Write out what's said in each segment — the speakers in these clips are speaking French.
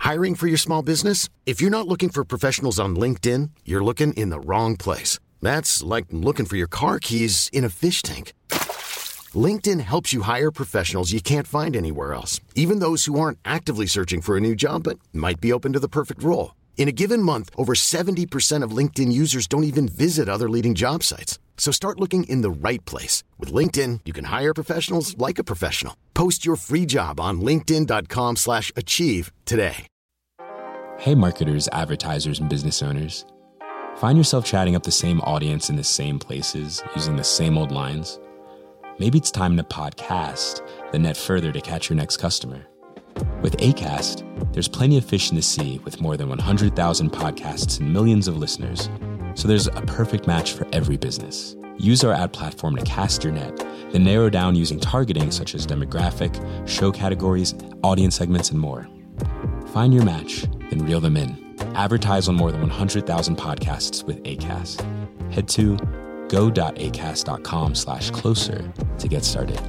Hiring for your small business? If you're not looking for professionals on LinkedIn, you're looking in the wrong place. That's like looking for your car keys in a fish tank. LinkedIn helps you hire professionals you can't find anywhere else, even those who aren't actively searching for a new job but might be open to the perfect role. In a given month, over 70% of LinkedIn users don't even visit other leading job sites. So start looking in the right place. With LinkedIn, you can hire professionals like a professional. Post your free job on linkedin.com/achieve today. Hey marketers, advertisers, and business owners. Find yourself chatting up the same audience in the same places, using the same old lines? Maybe it's time to podcast, then net further to catch your next customer. With Acast, there's plenty of fish in the sea with more than 100,000 podcasts and millions of listeners. So there's a perfect match for every business. Use our ad platform to cast your net, then narrow down using targeting such as demographic, show categories, audience segments, and more. Find your match, then reel them in. Advertise on more than 100,000 podcasts with Acast. Head to go.acast.com/closer to get started.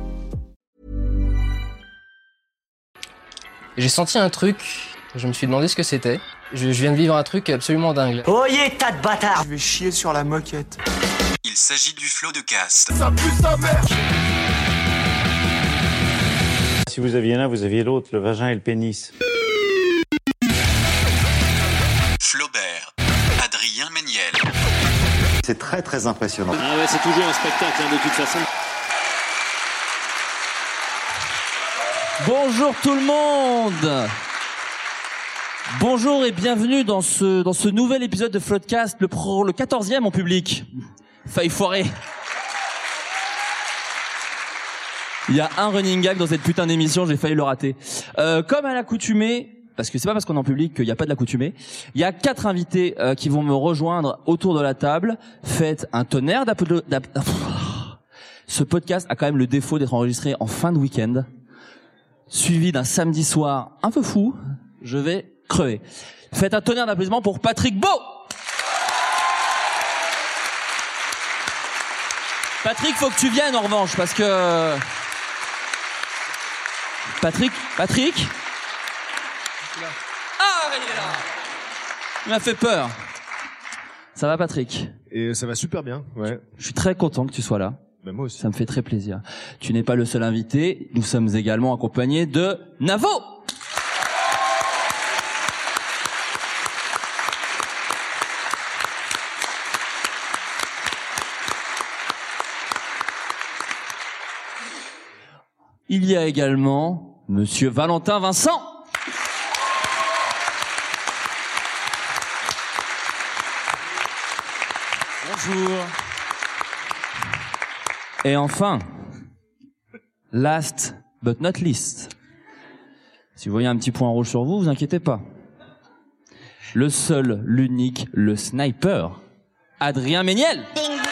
J'ai senti un truc, je me suis demandé ce que c'était. Je viens de vivre un truc absolument dingue. Oyez, tas de bâtards! Je vais chier sur la moquette. Il s'agit du flot de cast. Ça pue sa mère! Si vous aviez l'un, vous aviez l'autre, le vagin et le pénis. Flaubert, Adrien Méniel. C'est très très impressionnant. Ah ouais, c'est toujours un spectacle de toute façon. Bonjour tout le monde. Bonjour et bienvenue dans ce nouvel épisode de Floodcast, le 14e en public. Faille foiré. Il y a un running gag dans cette putain d'émission, j'ai failli le rater. Comme à l'accoutumée, parce que c'est pas parce qu'on est en public qu'il n'y a pas de l'accoutumée, il y a 4 invités qui vont me rejoindre autour de la table. Faites un tonnerre d'applaudissements. Ce podcast a quand même le défaut d'être enregistré en fin de week-end, suivi d'un samedi soir un peu fou. Je vais crever. Faites un tonnerre d'applaudissements pour Patrick Beau. Patrick, faut que tu viennes en revanche, parce que... Patrick Ah, il est là. Il m'a fait peur. Ça va, Patrick? Et ça va super bien, ouais. Je suis très content que tu sois là. Ben moi aussi. Ça me fait très plaisir. Tu n'es pas le seul invité. Nous sommes également accompagnés de Navo. Il y a également Monsieur Valentin Vincent. Bonjour. Et enfin, last but not least, si vous voyez un petit point rouge sur vous, vous inquiétez pas. Le seul, l'unique, le sniper, Adrien Méniel.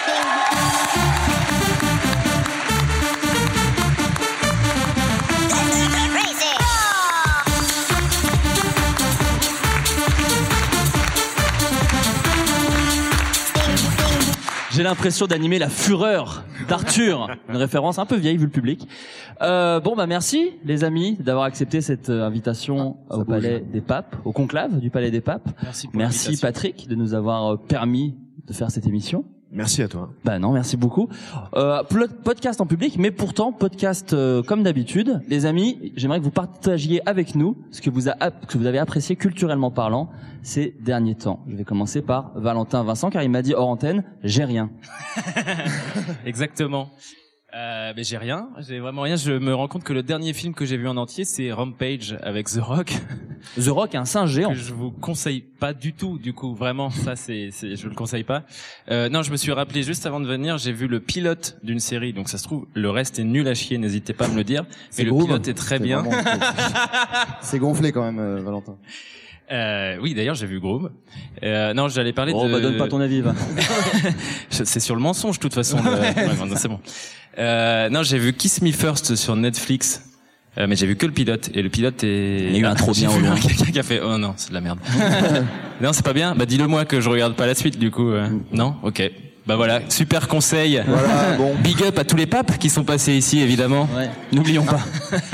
J'ai l'impression d'animer la fureur d'Arthur, une référence un peu vieille vu le public. Merci les amis d'avoir accepté cette invitation au Palais des Papes, au conclave du Palais des Papes. Merci Patrick de nous avoir permis de faire cette émission. Merci à toi. Non, merci beaucoup. Podcast en public, mais pourtant podcast comme d'habitude. Les amis, j'aimerais que vous partagiez avec nous ce que vous avez apprécié culturellement parlant ces derniers temps. Je vais commencer par Valentin Vincent, car il m'a dit hors antenne, j'ai rien. Exactement. Mais j'ai vraiment rien. Je me rends compte que le dernier film que j'ai vu en entier, c'est Rampage avec The Rock. The Rock, un singe géant. Que je vous conseille pas du tout, du coup, vraiment, ça je le conseille pas. Non, je me suis rappelé juste avant de venir, j'ai vu le pilote d'une série, donc ça se trouve, le reste est nul à chier, n'hésitez pas à me le dire. Mais le pilote est très bien. C'est gonflé quand même, Valentin. Oui, d'ailleurs, j'ai vu Groom. Non, j'allais parler de... donne pas ton avis, va. C'est sur le mensonge, de toute façon. Non, c'est bon. Non, j'ai vu Kiss Me First sur Netflix. Mais j'ai vu que le pilote. Et le pilote est... Il y a eu un trop bien au loin. Quelqu'un qui a fait, oh non, c'est de la merde. Non, c'est pas bien. Dis-le moi que je regarde pas la suite, du coup. Non? Ok. Voilà, super conseil. Voilà, bon. Big up à tous les papes qui sont passés ici, évidemment. Ouais. N'oublions pas.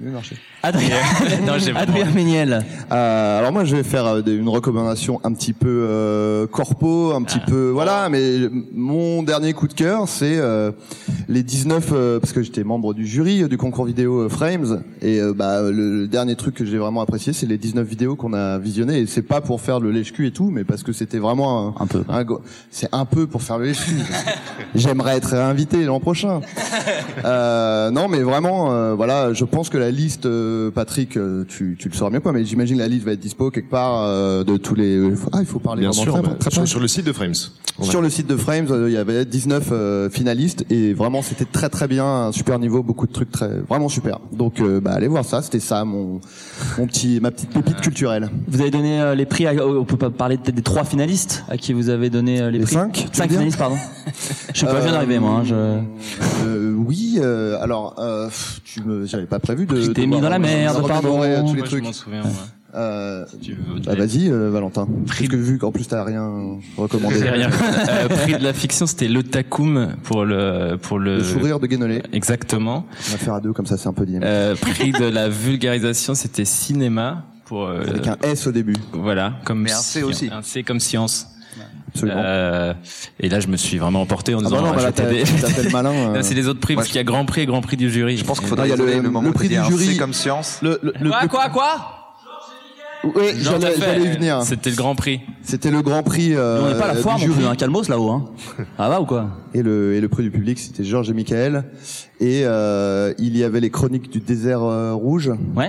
mieux marché. Adrien, Adrien Méniel. Alors moi, je vais faire une recommandation un petit peu corpo, un petit peu voilà. Mais mon dernier coup de cœur, c'est les 19 parce que j'étais membre du jury du concours vidéo Frames et le dernier truc que j'ai vraiment apprécié, c'est les 19 vidéos qu'on a visionnées. Et c'est pas pour faire le lèche-cul et tout, mais parce que c'était vraiment c'est un peu pour faire le lèche-cul. J'aimerais être invité l'an prochain. Non, mais vraiment, voilà, je pense que la liste, Patrick, tu le sauras mieux quoi, mais j'imagine la liste va être dispo quelque part de tous les. Il faut parler. Bien vraiment sûr, sur le site de Frames. Sur le site de Frames, il y avait 19 finalistes et vraiment c'était très très bien, un super niveau, beaucoup de trucs vraiment super. Donc allez voir ça, c'était ça ma petite pépite culturelle. Vous avez donné les prix, on peut pas parler peut-être des 3 finalistes à qui vous avez donné les prix. 5 finalistes, pardon. Je sais pas, je viens d'arriver moi. Oui, alors j'avais pas prévu de. Je t'ai mis dans la merde, pardon. Tous les Moi, trucs. je m'en souviens, moi. Vas-y, Valentin. Parce que vu qu'en plus t'as rien recommandé. J'ai rien. Prix de la fiction, c'était le Takoum pour le sourire de Guénolé. Exactement. On va faire à deux comme ça, c'est un peu dit. Prix de la vulgarisation, c'était cinéma pour avec un S au début. Voilà, comme mais un C aussi. Un C comme science. Absolument. Et là, je me suis vraiment emporté en disant, t'appelles malin. C'est les autres prix, parce qu'il y a Grand Prix et Grand Prix du jury. Je pense qu'il faudrait isoler le moment prix du jury C comme science. Quoi Oui, j'allais y venir. C'était le Grand Prix. C'était le Grand Prix. On n'est pas à la foire non plus, un calmos là-haut, hein. Ah va ou quoi? Et le prix du public, c'était Georges et Michael. Et il y avait les Chroniques du désert rouge. Ouais.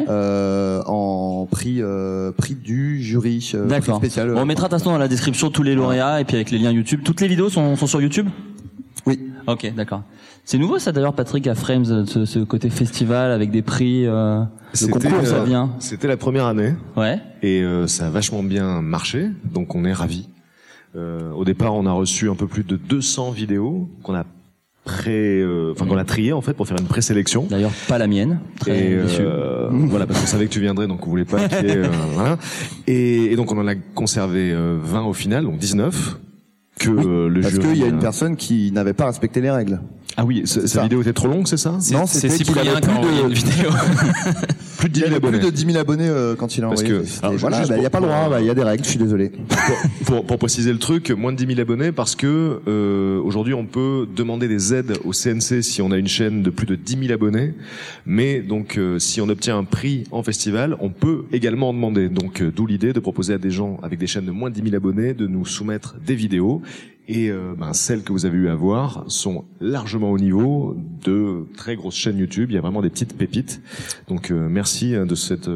En prix du jury. D'accord. Spécial. On mettra de toute façon dans la description tous les lauréats et puis avec les liens YouTube. Toutes les vidéos sont sur YouTube? Oui. Ok, d'accord. C'est nouveau ça d'ailleurs, Patrick, à Frames, ce côté festival avec des prix. Le concours, ça vient. C'était la première année. Ouais. Et ça a vachement bien marché, donc on est ravis. Au départ, on a reçu un peu plus de 200 vidéos qu'on a qu'on a triées en fait pour faire une présélection. D'ailleurs, pas la mienne. Très déçu. Voilà, parce qu'on savait que tu viendrais, donc on voulait pas qu'il y ait, voilà. Et donc on en a conservé 20 au final, donc 19. Le parce jury, qu'il y a une personne qui n'avait pas respecté les règles. Ah oui, sa vidéo était trop longue, c'est ça? Non, c'est Cyprien qui a envoyé une vidéo. Plus de 10 000 abonnés. Plus de 10 000 abonnés quand il a envoyé. Voilà, il y a pas le droit, il y a des règles, je suis désolé. Pour préciser le truc, moins de 10 000 abonnés parce que aujourd'hui on peut demander des aides au CNC si on a une chaîne de plus de 10 000 abonnés, mais donc si on obtient un prix en festival, on peut également en demander. Donc d'où l'idée de proposer à des gens avec des chaînes de moins de 10 000 abonnés de nous soumettre des vidéos. Et celles que vous avez eu à voir sont largement au niveau de très grosses chaînes YouTube. Il y a vraiment des petites pépites. Donc merci de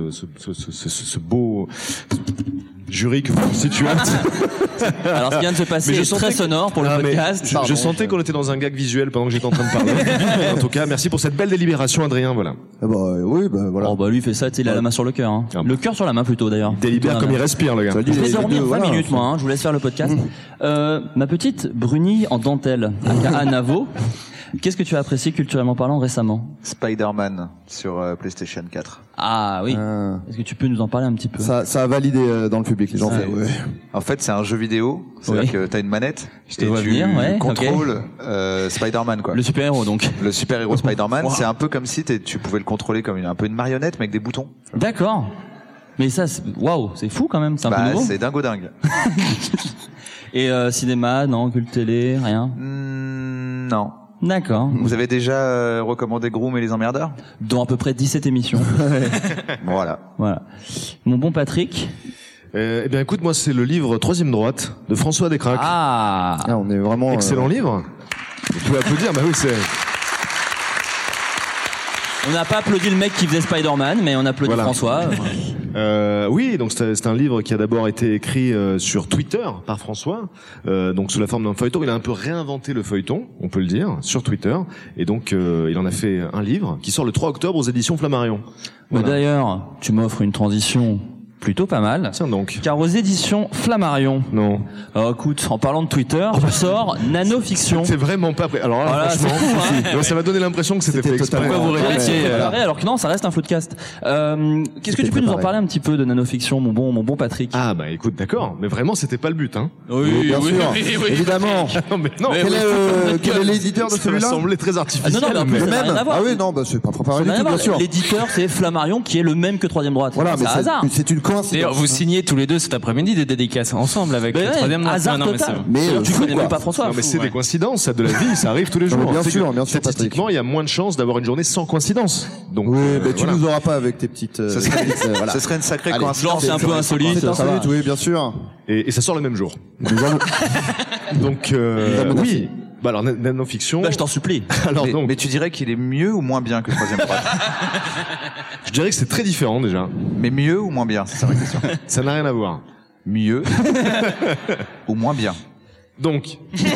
ce beau jury que vous constituez. Alors, ce qui vient de se passer est très sonore pour le podcast. Je sentais qu'on était dans un gag visuel pendant que j'étais en train de parler. En tout cas, merci pour cette belle délibération, Adrien. Voilà. Voilà. Lui il fait ça, il a la main sur le cœur. Hein. Le cœur sur la main plutôt d'ailleurs. Il délibère comme il respire, le gars. Je vais dormir 20 minutes, moi. Je vous laisse faire le podcast. Ma petite Bruni en dentelle, aka Navo. Qu'est-ce que tu as apprécié culturellement parlant récemment? Spider-Man sur PlayStation 4. Ah oui. Est-ce que tu peux nous en parler un petit peu? Ça a validé dans le public, les gens. En fait, c'est un jeu vidéo. C'est-à-dire que t'as une manette et tu contrôles Spider-Man, quoi. Le super-héros, donc. Le super-héros Spider-Man, c'est un peu comme si tu pouvais le contrôler comme un peu une marionnette, mais avec des boutons. D'accord. Mais ça, waouh, c'est fou quand même. C'est un peu nouveau. C'est dingo dingue. Et cinéma, non, culte télé, rien. Non. D'accord. Vous avez déjà recommandé Groom et les emmerdeurs? Dans à peu près 17 émissions. Voilà. Mon bon Patrick. Eh bien, écoute, moi, c'est le livre Troisième droite de François Descraques. On est vraiment excellent livre. Vous pouvez applaudir. Bah oui, c'est. On n'a pas applaudi le mec qui faisait Spider-Man, mais on applaudit François. Oui, donc c'est un livre qui a d'abord été écrit sur Twitter par François, donc sous la forme d'un feuilleton. Il a un peu réinventé le feuilleton, on peut le dire, sur Twitter. Et donc il en a fait un livre qui sort le 3 octobre aux éditions Flammarion. Voilà. D'ailleurs, tu m'offres une transition Plutôt pas mal. Tiens donc. Car aux éditions Flammarion. Non. Alors écoute, en parlant de Twitter, tu sors Nanofiction. C'est vraiment pas prêt. Alors là, Voilà, franchement, hein. ça m'a donné l'impression que c'était fait exprès. Pourquoi vous répétiez alors que non, ça reste un floodcast. Qu'est-ce que tu peux nous en parler un petit peu de Nanofiction, mon bon Patrick? Ah bah écoute, d'accord, mais vraiment c'était pas le but, hein. Oui, bien sûr, évidemment. Non mais non. Quel est l'éditeur de celui-là? Ça m'a semblé très artificiel. Non, mais le ça n'a rien même. à voir. Ah oui, non, bah c'est pas préparé du tout, bien sûr. L'éditeur, c'est Flammarion, qui est le même que Troisième Droite. Voilà, mais c'est hasard. c'est une coïncidence. D'ailleurs, vous signez tous les deux cet après-midi des dédicaces ensemble avec le Troisième Droite. Hasard total. Mais tu connais même pas François. Non mais c'est des coïncidences, ça de la vie, ça arrive tous les jours. Bien sûr, statistiquement, il y a moins de chances d'avoir une journée sans coïncidence. Donc oui, mais tu nous auras pas avec tes petites. Ce serait une sacrée coïncidence. Genre c'est un peu insolite. C'est insolite, oui, bien sûr. Et ça sort le même jour. Donc oui. Bah alors Nanofiction. Bah je t'en supplie. Alors donc. Mais tu dirais qu'il est mieux ou moins bien que Troisième Droite? Je dirais que c'est très différent déjà. Mais mieux ou moins bien, c'est ça ma question. Ça n'a rien à voir. Mieux ou moins bien. Donc.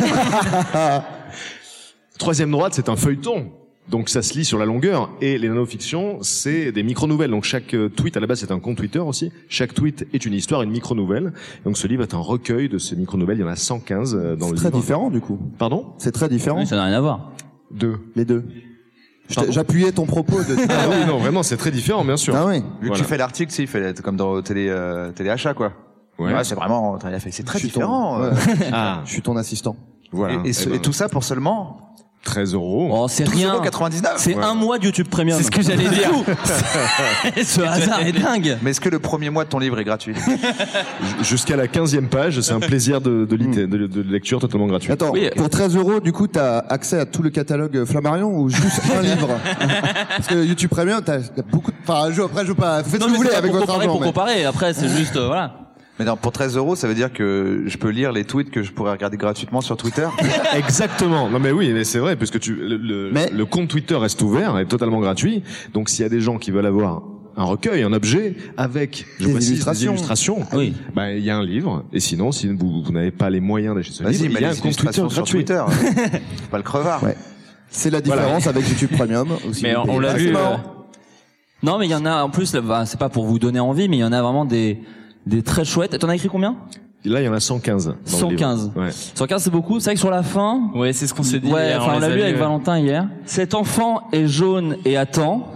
Troisième Droite, c'est un feuilleton. Donc ça se lit sur la longueur, et les nanofictions, c'est des micro-nouvelles. Donc chaque tweet, à la base, c'est un compte Twitter aussi. Chaque tweet est une histoire, une micro-nouvelle. Donc ce livre est un recueil de ces micro-nouvelles. Il y en a 115 dans le livre. C'est très différent, du coup. Pardon? C'est très différent. Oui, ça n'a rien à voir. Les deux. J'appuyais ton propos de. Ah oui, non, vraiment, c'est très différent, bien sûr. Ah oui. Vu que tu fais l'article, il fait comme dans téléachat, quoi. Ouais. C'est vraiment, c'est très différent. Je suis ton assistant. Voilà. Et tout ça pour seulement 13 €. Oh, c'est rien. 99. C'est un mois de YouTube Premium. C'est ce que j'allais dire. Ce hasard est dingue. Mais est-ce que le premier mois de ton livre est gratuit? Jusqu'à la 15e page, c'est un plaisir de lecture totalement gratuit. Attends, pour 13 €, du coup, t'as accès à tout le catalogue Flammarion ou juste un livre? Parce que YouTube Premium, t'as beaucoup de... Enfin, après, je veux pas... Faites ce que vous voulez avec votre argent. Pour comparer, après, c'est juste, voilà. Mais non, pour 13 €, ça veut dire que je peux lire les tweets que je pourrais regarder gratuitement sur Twitter? Exactement. Non mais oui, mais c'est vrai, puisque le compte Twitter reste ouvert, est totalement gratuit. Donc s'il y a des gens qui veulent avoir un recueil, un objet avec des illustrations. Oui. Ben il y a un livre. Et sinon, si vous n'avez pas les moyens d'acheter ce livre, il y a un compte Twitter gratuit. C'est pas le crevard. Ouais. C'est la différence avec YouTube Premium aussi. Mais on l'a vu. Non, mais il y en a en plus. C'est pas pour vous donner envie, mais il y en a vraiment des très chouettes. T'en as écrit combien? Là, il y en a 115. 115. Ouais. 115, c'est beaucoup. C'est vrai que sur la fin. Ouais, c'est ce qu'on s'est dit. Ouais, hier, on l'a lu avec Valentin hier. Cet enfant est jaune et attend.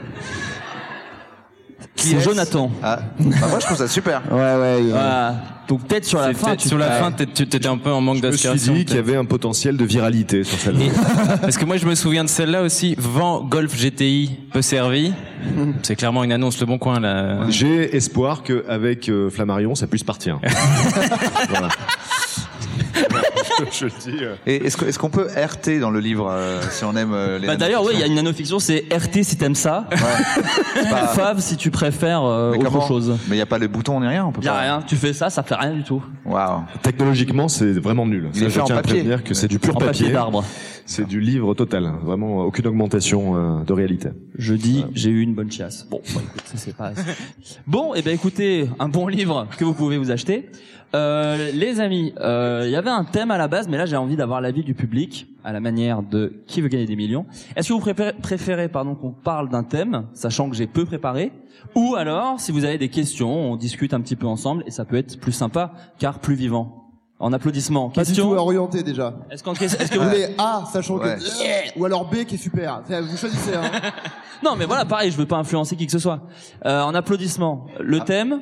C'est Jonathan. Ah, bah moi je trouve ça super. Ouais. Voilà. Donc peut-être sur la fin, t'étais un peu en manque d'inspiration. Je me suis dit qu'il y avait un potentiel de viralité sur celle-là. Parce que moi je me souviens de celle-là aussi. Vent Golf GTI peu servi. C'est clairement une annonce Le Bon Coin là. J'ai espoir qu'avec Flammarion ça puisse partir. Voilà. Je le dis. Et est-ce qu'on peut RT dans le livre si on aime les d'ailleurs oui, il y a une nanofiction, c'est RT si t'aimes ça. Ouais. Fav si tu préfères autre chose. Mais il y a pas le bouton ni rien, on peut pas. Y a rien, tu fais ça fait rien du tout. Waouh. Technologiquement, c'est vraiment nul. Il est fait en papier. Dire que c'est du pur papier d'arbre. C'est du livre total, vraiment aucune augmentation de réalité. Je dis, j'ai eu une bonne chiasse. Bon, écoute, ça c'est pas. Bon, et ben écoutez, un bon livre que vous pouvez vous acheter. Les amis, il y avait un thème à la base, mais là j'ai envie d'avoir l'avis du public à la manière de Qui veut gagner des millions. Est-ce que vous préférez qu'on parle d'un thème, sachant que j'ai peu préparé, ou alors si vous avez des questions, on discute un petit peu ensemble et ça peut être plus sympa car plus vivant. En applaudissements. Pas Question. du tout orienté déjà. Est-ce que vous voulez A, sachant que ou alors B qui est super. Vous choisissez. Hein. Non, mais voilà, pareil, je veux pas influencer qui que ce soit. En applaudissements, le thème.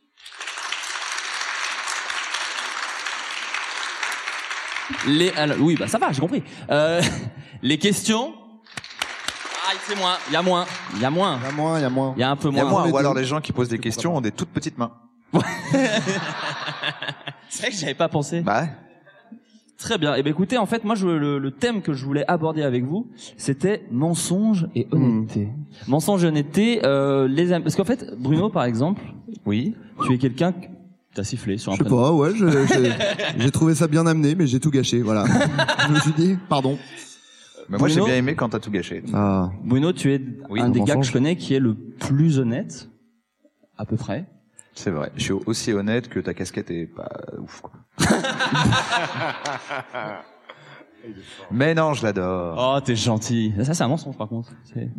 Oui, bah ça va, j'ai compris. Les questions. Ah, c'est moins. Il y a moins. Il y a un peu moins. Ou alors les gens qui posent des questions ont des toutes petites mains. C'est vrai que j'avais pas pensé. Bah. Très bien. Et ben écoutez, en fait, moi, le thème que je voulais aborder avec vous, c'était mensonge et honnêteté. Mensonge et honnêteté, parce qu'en fait, Bruno, par exemple. Oui. Tu es quelqu'un. T'as sifflé sur un prénom. Je sais pas, ouais, j'ai trouvé ça bien amené, mais j'ai tout gâché, voilà. Je me suis dit, pardon. Mais moi, j'ai bien aimé quand t'as tout gâché. Ah. Bruno, tu es un des gars que je connais qui est le plus honnête, à peu près. C'est vrai. Je suis aussi honnête que ta casquette est pas ouf, quoi. Mais non, je l'adore. Oh, t'es gentil. Ça, c'est un mensonge, par contre.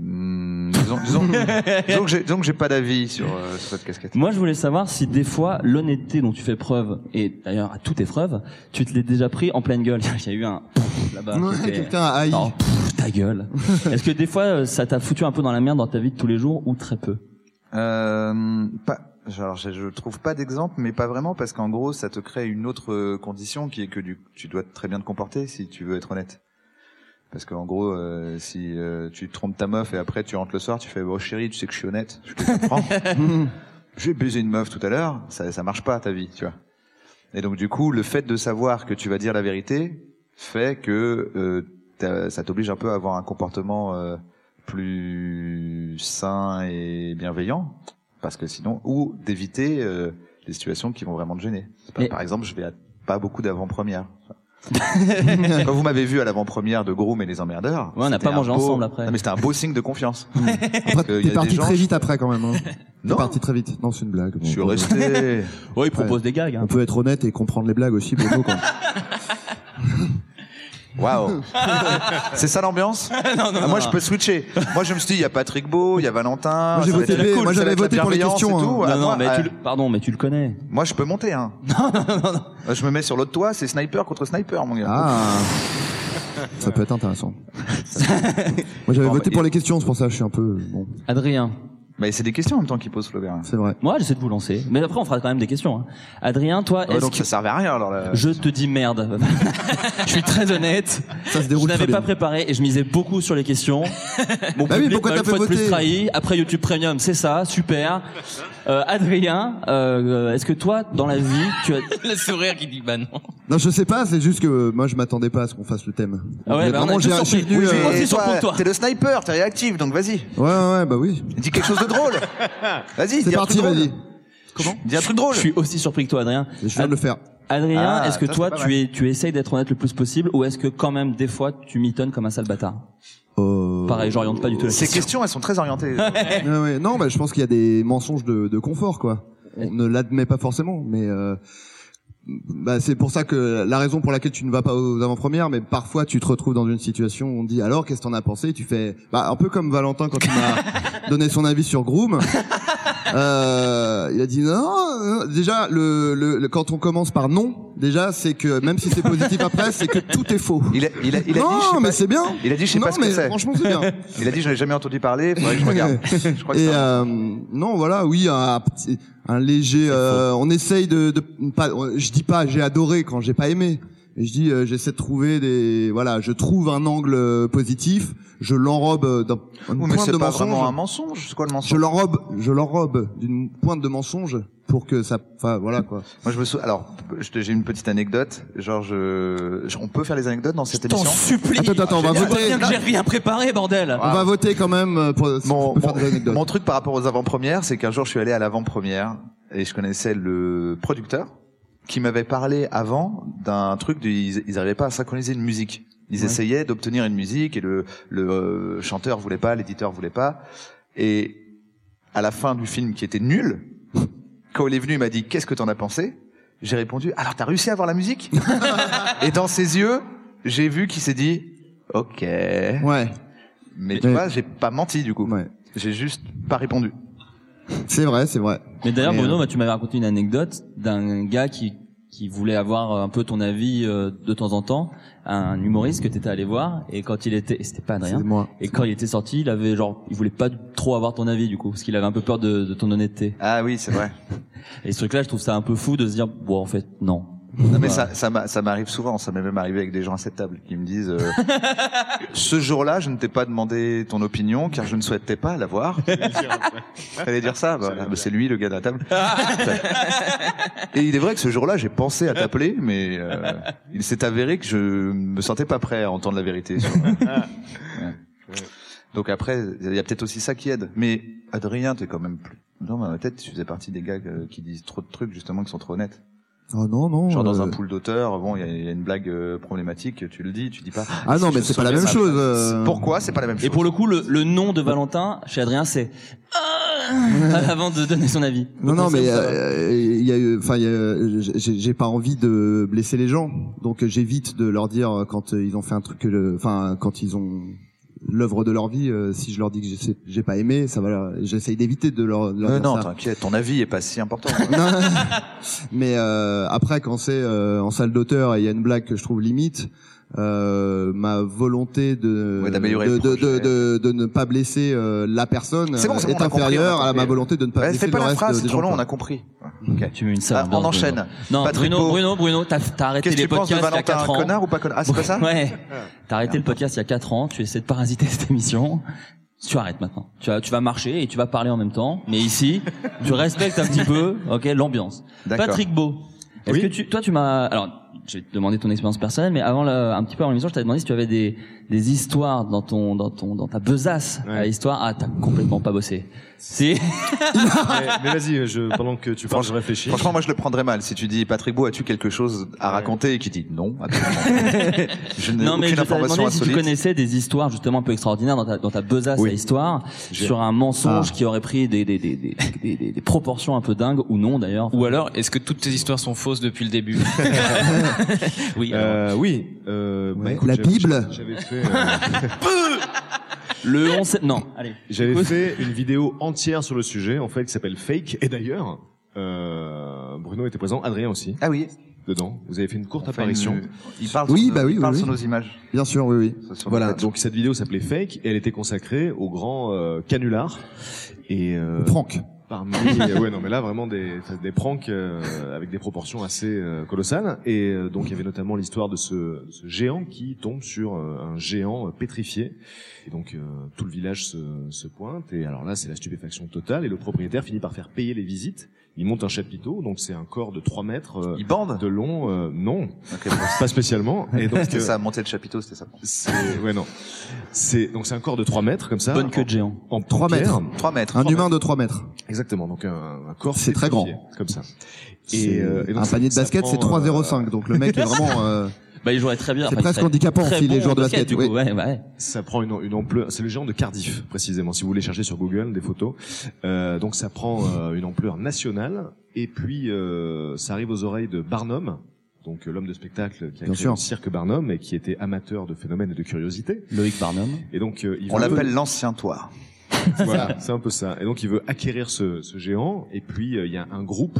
Disons que j'ai pas d'avis sur cette casquette. Moi, je voulais savoir si des fois, l'honnêteté dont tu fais preuve, et d'ailleurs à toutes tes preuves, tu te l'es déjà pris en pleine gueule. Il y a eu un là-bas. Ouais, quelqu'un a haï. Non, ta gueule. Est-ce que des fois, ça t'a foutu un peu dans la merde dans ta vie de tous les jours ou très peu? Genre, je trouve pas d'exemple, mais pas vraiment, parce qu'en gros, ça te crée une autre condition qui est que tu dois très bien te comporter si tu veux être honnête. Parce qu'en gros, si tu trompes ta meuf et après tu rentres le soir, tu fais oh chérie, tu sais que je suis honnête, je te comprends. J'ai baisé une meuf tout à l'heure, ça marche pas ta vie, tu vois. Et donc du coup, le fait de savoir que tu vas dire la vérité fait que ça t'oblige un peu à avoir un comportement plus sain et bienveillant. Parce que sinon, ou d'éviter des situations qui vont vraiment te gêner. Par exemple, je vais à pas beaucoup d'avant-premières. Quand vous m'avez vu à l'avant-première de Groom et les Emmerdeurs, on n'a pas mangé ensemble après. Non, mais c'était un beau signe de confiance. Après, t'es parti très vite après quand même. Hein. Non. T'es parti très vite. Non, c'est une blague. Je suis resté. Ouais, il propose des gags. Hein. On peut être honnête et comprendre les blagues aussi, Bruno. Waouh. C'est ça l'ambiance? Non, moi je peux switcher. Moi je me suis dit il y a Patrick Beau, il y a Valentin. Moi j'avais voté pour les questions. Hein. Non, mais tu le connais. Moi je peux monter hein. Non. Je me mets sur l'autre toit, c'est sniper contre sniper mon gars. Ah. Ça peut être intéressant. Moi j'avais voté pour les questions, c'est pour ça que je suis un peu bon. Adrien. Mais c'est des questions en même temps qu'il pose Flaubert. C'est vrai. Moi, j'essaie de vous lancer. Mais après, on fera quand même des questions. Hein. Adrien, toi, est-ce donc que... ça servait à rien alors là. Je te dis merde. Je suis très honnête. Ça se déroule. Je n'avais pas préparé et je misais beaucoup sur les questions. Mon bah oui, pourquoi t'as fait voter? Plus trahi. Après YouTube Premium, c'est ça, super. Adrien, est-ce que toi, dans la vie, tu as le sourire qui dit bah non. Non, je sais pas. C'est juste que moi, je m'attendais pas à ce qu'on fasse le thème. Ah ouais, vraiment, j'ai surpris. Oui, toi, t'es le sniper, t'es réactif, donc vas-y. Ouais, bah oui. Dis quelque chose de drôle. Vas-y, c'est parti, vas-y. Comment? Dis un truc drôle. Je suis aussi surpris que toi, Adrien. Je viens de le faire. Adrien, est-ce que toi, tu essayes d'être honnête le plus possible, ou est-ce que quand même, des fois, tu mitonnes comme un sale bâtard? Pareil, j'oriente pas du tout la question. Ces questions, elles sont très orientées. Ouais. Non, bah, je pense qu'il y a des mensonges de confort, quoi. On ne l'admet pas forcément, mais bah, c'est pour ça que la raison pour laquelle tu ne vas pas aux avant-premières, mais parfois tu te retrouves dans une situation où on dit alors qu'est-ce que t'en as pensé, et tu fais bah un peu comme Valentin quand il m'a donné son avis sur Groom. Il a dit non. Déjà quand on commence par non, déjà c'est que même si c'est positif après, c'est que tout est faux. Il a non, dit, mais c'est bien. Il a dit je sais pas ce que c'est. Franchement c'est bien. Il a dit je n'ai jamais entendu parler, faudrait que je regarde. Je crois que et non voilà, oui un léger on essaye de pas, je dis pas j'ai adoré quand j'ai pas aimé, et je dis j'essaie de trouver je trouve un angle positif, je l'enrobe d'un pointe de mensonge. Mais c'est pas vraiment un mensonge, c'est quoi le mensonge? Je l'enrobe d'une pointe de mensonge pour que ça, enfin voilà quoi. Moi je me souviens, alors j'ai une petite anecdote, genre on peut faire les anecdotes dans cette émission? T'en supplie. Attends, on va voter. Bien que j'ai rien préparé, bordel. On va voter quand même pour faire des anecdotes. Mon truc par rapport aux avant-premières, c'est qu'un jour je suis allé à l'avant-première et je connaissais le producteur qui m'avait parlé avant d'un truc ils arrivaient pas à synchroniser une musique. Ils essayaient d'obtenir une musique et le chanteur voulait pas, l'éditeur voulait pas, et à la fin du film qui était nul, quand il est venu, il m'a dit qu'est-ce que t'en as pensé? J'ai répondu alors t'as réussi à avoir la musique? Et dans ses yeux, j'ai vu qu'il s'est dit ok. Ouais. Mais tu vois, j'ai pas menti du coup. Ouais. J'ai juste pas répondu. C'est vrai. Mais d'ailleurs, Bruno, tu m'avais raconté une anecdote d'un gars qui voulait avoir un peu ton avis de temps en temps, un humoriste que t'étais allé voir, et quand il était, et c'était pas Adrien, et quand il était sorti, il voulait pas trop avoir ton avis du coup, parce qu'il avait un peu peur de ton honnêteté. Ah oui, c'est vrai. Et ce truc-là, je trouve ça un peu fou de se dire, bon, en fait, non. Non mais ça m'arrive souvent, ça m'est même arrivé avec des gens à cette table qui me disent ce jour-là je ne t'ai pas demandé ton opinion car je ne souhaitais pas l'avoir. Fallait dire ça, bah, c'est lui le gars de la table. Et il est vrai que ce jour-là j'ai pensé à t'appeler, mais il s'est avéré que je me sentais pas prêt à entendre la vérité. Donc après il y a peut-être aussi ça qui aide. Mais Adrien, t'es quand même plus. Non, mais peut-être tu faisais partie des gars qui disent trop de trucs justement qui sont trop honnêtes. Oh non. Genre dans un pool d'auteurs, bon, il y a une blague problématique, tu le dis, tu dis pas. Ah non, mais c'est pas la même chose. Pourquoi c'est pas la même chose? Et pour le coup, le nom de Valentin chez Adrien, c'est avant de donner son avis. Non, mais il y a eu, enfin, j'ai pas envie de blesser les gens, donc j'évite de leur dire quand ils ont fait un truc, enfin, quand ils ont l'œuvre de leur vie, si je leur dis que j'ai pas aimé, ça va. J'essaye d'éviter de leur dire non, ça. t'inquiète, ton avis est pas si important. Non, mais après, quand c'est en salle d'auteur et il y a une blague que je trouve limite. Ma volonté de ne pas blesser la personne est inférieure à ma volonté de ne pas blesser le reste des gens. C'est trop long, on a compris. Okay. Tu mets une salle. On enchaîne. Non, Bruno, t'as arrêté les podcasts il y a 4 ans. Connard ou pas connard? Ah, c'est pas ça? Ouais. T'as arrêté le podcast il y a 4 ans. Tu essaies de parasiter cette émission. Tu arrêtes maintenant. Tu vas marcher et tu vas parler en même temps. Mais ici, tu respectes un petit peu, l'ambiance. Patrick Beau. Est-ce que tu m'as, alors, je vais te demander ton expérience personnelle, mais un petit peu avant l'émission, je t'avais demandé si tu avais des histoires dans ta besace à l'histoire. Ah, t'as complètement pas bossé. Si. mais vas-y, pendant que tu parles, je réfléchis. Franchement, moi, je le prendrais mal. Si tu dis, Patrick Beau, as-tu quelque chose à raconter et qui dit non, absolument. Je n'ai aucune information si tu connaissais des histoires, justement, un peu extraordinaires dans ta besace à l'histoire, sur un mensonge qui aurait pris des proportions un peu dingues, ou non, d'ailleurs. Ou alors, est-ce que toutes tes histoires sont fausses depuis le début? Oui. Écoute, la Bible. J'avais fait, le 11 non, allez. J'avais fait une vidéo entière sur le sujet, en fait, qui s'appelle Fake. Et d'ailleurs, Bruno était présent, Adrien aussi. Ah oui. Dedans. Vous avez fait une courte apparition. Il parle sur nos images. Bien sûr, oui. Voilà. Donc cette vidéo s'appelait Fake et elle était consacrée au grand canular et prank. Ouais, non, mais là vraiment des pranks avec des proportions assez colossales. Et donc il y avait notamment l'histoire de ce géant qui tombe sur un géant pétrifié. Et donc tout le village se pointe. Et alors là, c'est la stupéfaction totale. Et le propriétaire finit par faire payer les visites. Il monte un chapiteau, donc c'est un corps de 3 mètres il bande de long. Non, pas spécialement. Et donc c'était ça, monter le chapiteau, c'était ça. Donc c'est un corps de 3 mètres comme ça. Bonne queue de géant. En 3 mètres. 3 mètres. Un humain de 3 mètres. Exactement. Donc un corps. C'est très grand. Comme ça. Et donc un panier de basket, c'est 3,05. Donc le mec est vraiment. Il jouerait très bien. C'est presque handicapant si les joueurs de basket. Du coup, ouais. Ça prend une ampleur. C'est le géant de Cardiff précisément. Si vous voulez chercher sur Google des photos, donc ça prend une ampleur nationale. Et puis ça arrive aux oreilles de Barnum, donc l'homme de spectacle qui a créé le cirque Barnum et qui était amateur de phénomènes et de curiosité. Loïc Barnum. Et donc on l'appelle l'ancien Toire. Voilà, c'est un peu ça. Et donc il veut acquérir ce géant. Et puis il y a un groupe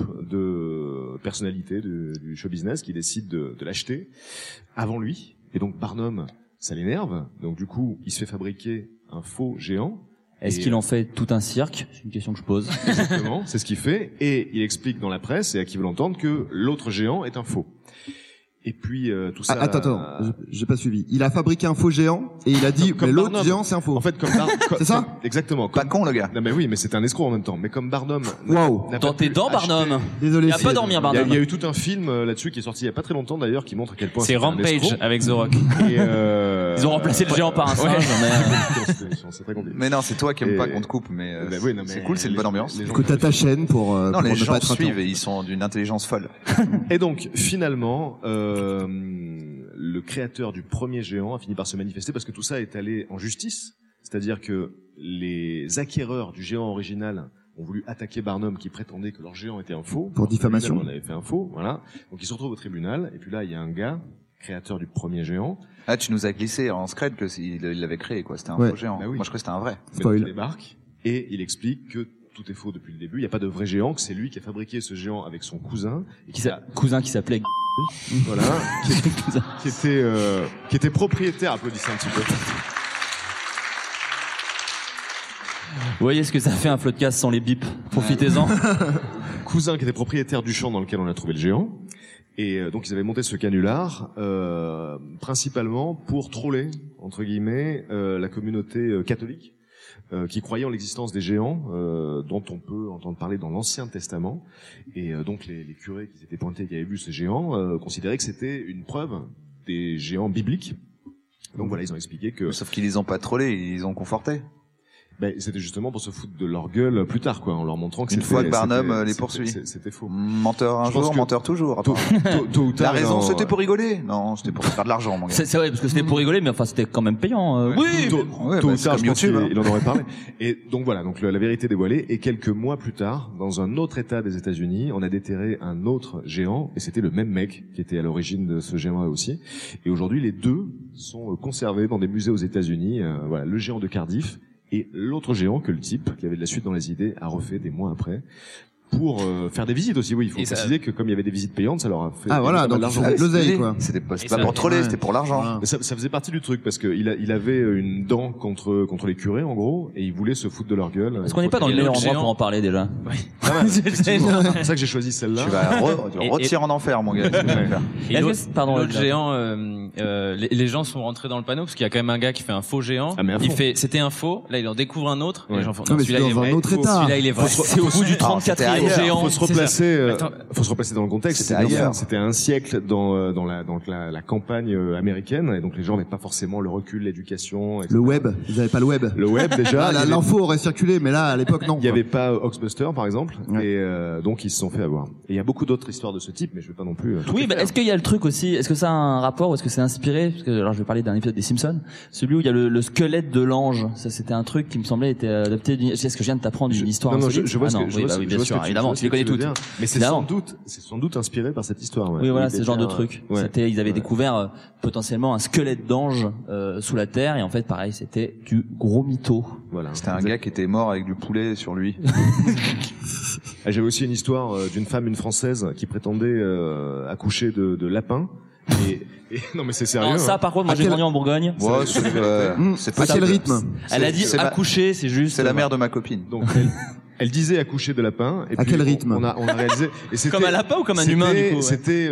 de personnalités du show business qui décide de l'acheter avant lui. Et donc Barnum, ça l'énerve. Donc du coup, il se fait fabriquer un faux géant. Est-ce qu'il en fait tout un cirque? C'est une question que je pose. Exactement, c'est ce qu'il fait. Et il explique dans la presse, et à qui veut l'entendre, que l'autre géant est un faux. Et puis tout ça. Attends, j'ai pas suivi. Il a fabriqué un faux géant et il a dit mais l'autre géant c'est un faux. En fait, comme c'est ça? Exactement. Pas con le gars. Non mais oui, mais c'est un escroc en même temps. Mais comme Barnum. Waouh. Dans tes dents, Barnum. Désolé. Il a pas dormi, Barnum. Il y a eu tout un film là-dessus qui est sorti il y a pas très longtemps d'ailleurs qui montre à quel point c'est Rampage avec The Rock. Et ils ont remplacé le géant par un singe. C'est très compliqué. Mais non, c'est toi qui aime pas qu'on te coupe, mais c'est cool, c'est une bonne ambiance. Écoute, t'as ta chaîne pour. Non, les gens suivent et ils sont d'une intelligence folle. Et donc finalement. Le créateur du premier géant a fini par se manifester parce que tout ça est allé en justice. C'est-à-dire que les acquéreurs du géant original ont voulu attaquer Barnum qui prétendait que leur géant était un faux. Pour diffamation. On avait fait un faux, voilà. Donc ils se retrouvent au tribunal et puis là il y a un gars, créateur du premier géant. Ah, tu nous as glissé en scred que il l'avait créé quoi, c'était un faux géant. Bah oui. Moi je crois que c'était un vrai. Spoil. Il débarque et il explique que tout est faux depuis le début, il n'y a pas de vrai géant, que c'est lui qui a fabriqué ce géant avec son cousin. Cousin qui s'appelait voilà, qui était propriétaire, applaudissez un petit peu. Vous voyez ce que ça fait un floodcast sans les bips. Profitez-en. Cousin qui était propriétaire du champ dans lequel on a trouvé le géant. Et donc ils avaient monté ce canular principalement pour troller, entre guillemets, la communauté catholique. Qui croyait en l'existence des géants, dont on peut entendre parler dans l'Ancien Testament. Et donc les curés qui s'étaient pointés, qui avaient vu ces géants, considéraient que c'était une preuve des géants bibliques. Donc voilà, ils ont expliqué que... Sauf qu'ils les ont pas trollés, ils les ont confortés. Ben, c'était justement pour se foutre de leur gueule plus tard, quoi, en leur montrant que une fois que Barnum les poursuit. C'était faux. Menteur un jour, menteur toujours. Tôt ou tard. La raison, c'était pour rigoler. Non, c'était pour faire de l'argent, mon gars. C'est vrai, parce que c'était pour rigoler, mais enfin, c'était quand même payant. Oui, tôt ou tard, je pense YouTube, qu'il en aurait parlé. Et donc voilà, donc la vérité dévoilée. Et quelques mois plus tard, dans un autre État des États-Unis, on a déterré un autre géant, et c'était le même mec qui était à l'origine de ce géant aussi. Et aujourd'hui, les deux sont conservés dans des musées aux États-Unis. Voilà, le géant de Cardiff. Et l'autre géant que le type, qui avait de la suite dans les idées, a refait des mois après pour faire des visites aussi. Oui, il faut préciser que comme il y avait des visites payantes, ça leur a fait donc l'argent. l'oseille, quoi. C'était pas pour troller, c'était pour l'argent. Voilà. Ça faisait partie du truc parce que il avait une dent contre les curés en gros, et il voulait se foutre de leur gueule. Est-ce qu'on n'est pas dans le meilleur endroit pour en parler déjà? Oui. C'est pour ça que j'ai choisi celle-là. Tu vas retirer en enfer, mon gars. Et l'autre géant, les gens sont rentrés dans le panneau parce qu'il y a quand même un gars qui fait un faux géant. C'était un faux. Là, il en découvre un autre. Les gens font, celui-là, il est vrai. C'est au bout du 34e géant. Faut se replacer dans le contexte. C'était un siècle dans la campagne américaine, et donc les gens n'avaient pas forcément le recul, l'éducation, etc. Le web, ils n'avaient pas le web. Le web déjà. L'info aurait circulé, mais là à l'époque non. Il n'y avait pas Oxbuster par exemple, et donc ils se sont fait avoir. Et il y a beaucoup d'autres histoires de ce type, mais je vais pas non plus. Oui, mais est-ce qu'il y a le truc aussi? Est-ce que ça a un rapport ou est-ce que c'est inspiré? Parce que alors je vais parler d'un épisode des Simpsons, celui où il y a le squelette de l'ange. Ça c'était un truc qui me semblait était adapté. Est-ce que je viens de t'apprendre une histoire? Non, je vois ce que bien sûr, évidemment, tu les connais toutes. Mais c'est sans doute inspiré par cette histoire. Oui, voilà, c'est ce genre de truc. Ils avaient découvert potentiellement un squelette d'ange sous la terre, et en fait, pareil, c'était du gros mytho. Voilà. C'était un gars qui était mort avec du poulet sur lui. J'avais aussi une histoire d'une femme, une Française, qui prétendait accoucher de lapins. Et non mais c'est sérieux. Non, ça par contre, moi j'ai grandi en Bourgogne. Ouais, c'est pas quel rythme. Elle a dit accoucher, c'est juste. C'est la mère de ma copine. Donc elle disait accoucher de lapin. Et à quel rythme? On a réalisé. Et comme un lapin ou comme un humain du coup? C'était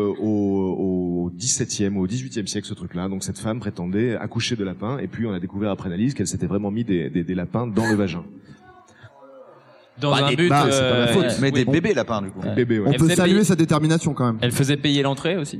au 17e, au 18e siècle ce truc-là. Donc cette femme prétendait accoucher de lapin, et puis on a découvert après analyse qu'elle s'était vraiment mis des lapins dans le vagin. Dans un but, c'est pas ma faute. Mais des bébés lapins du coup. Bébés, ouais. On peut saluer sa détermination quand même. Elle faisait payer l'entrée aussi.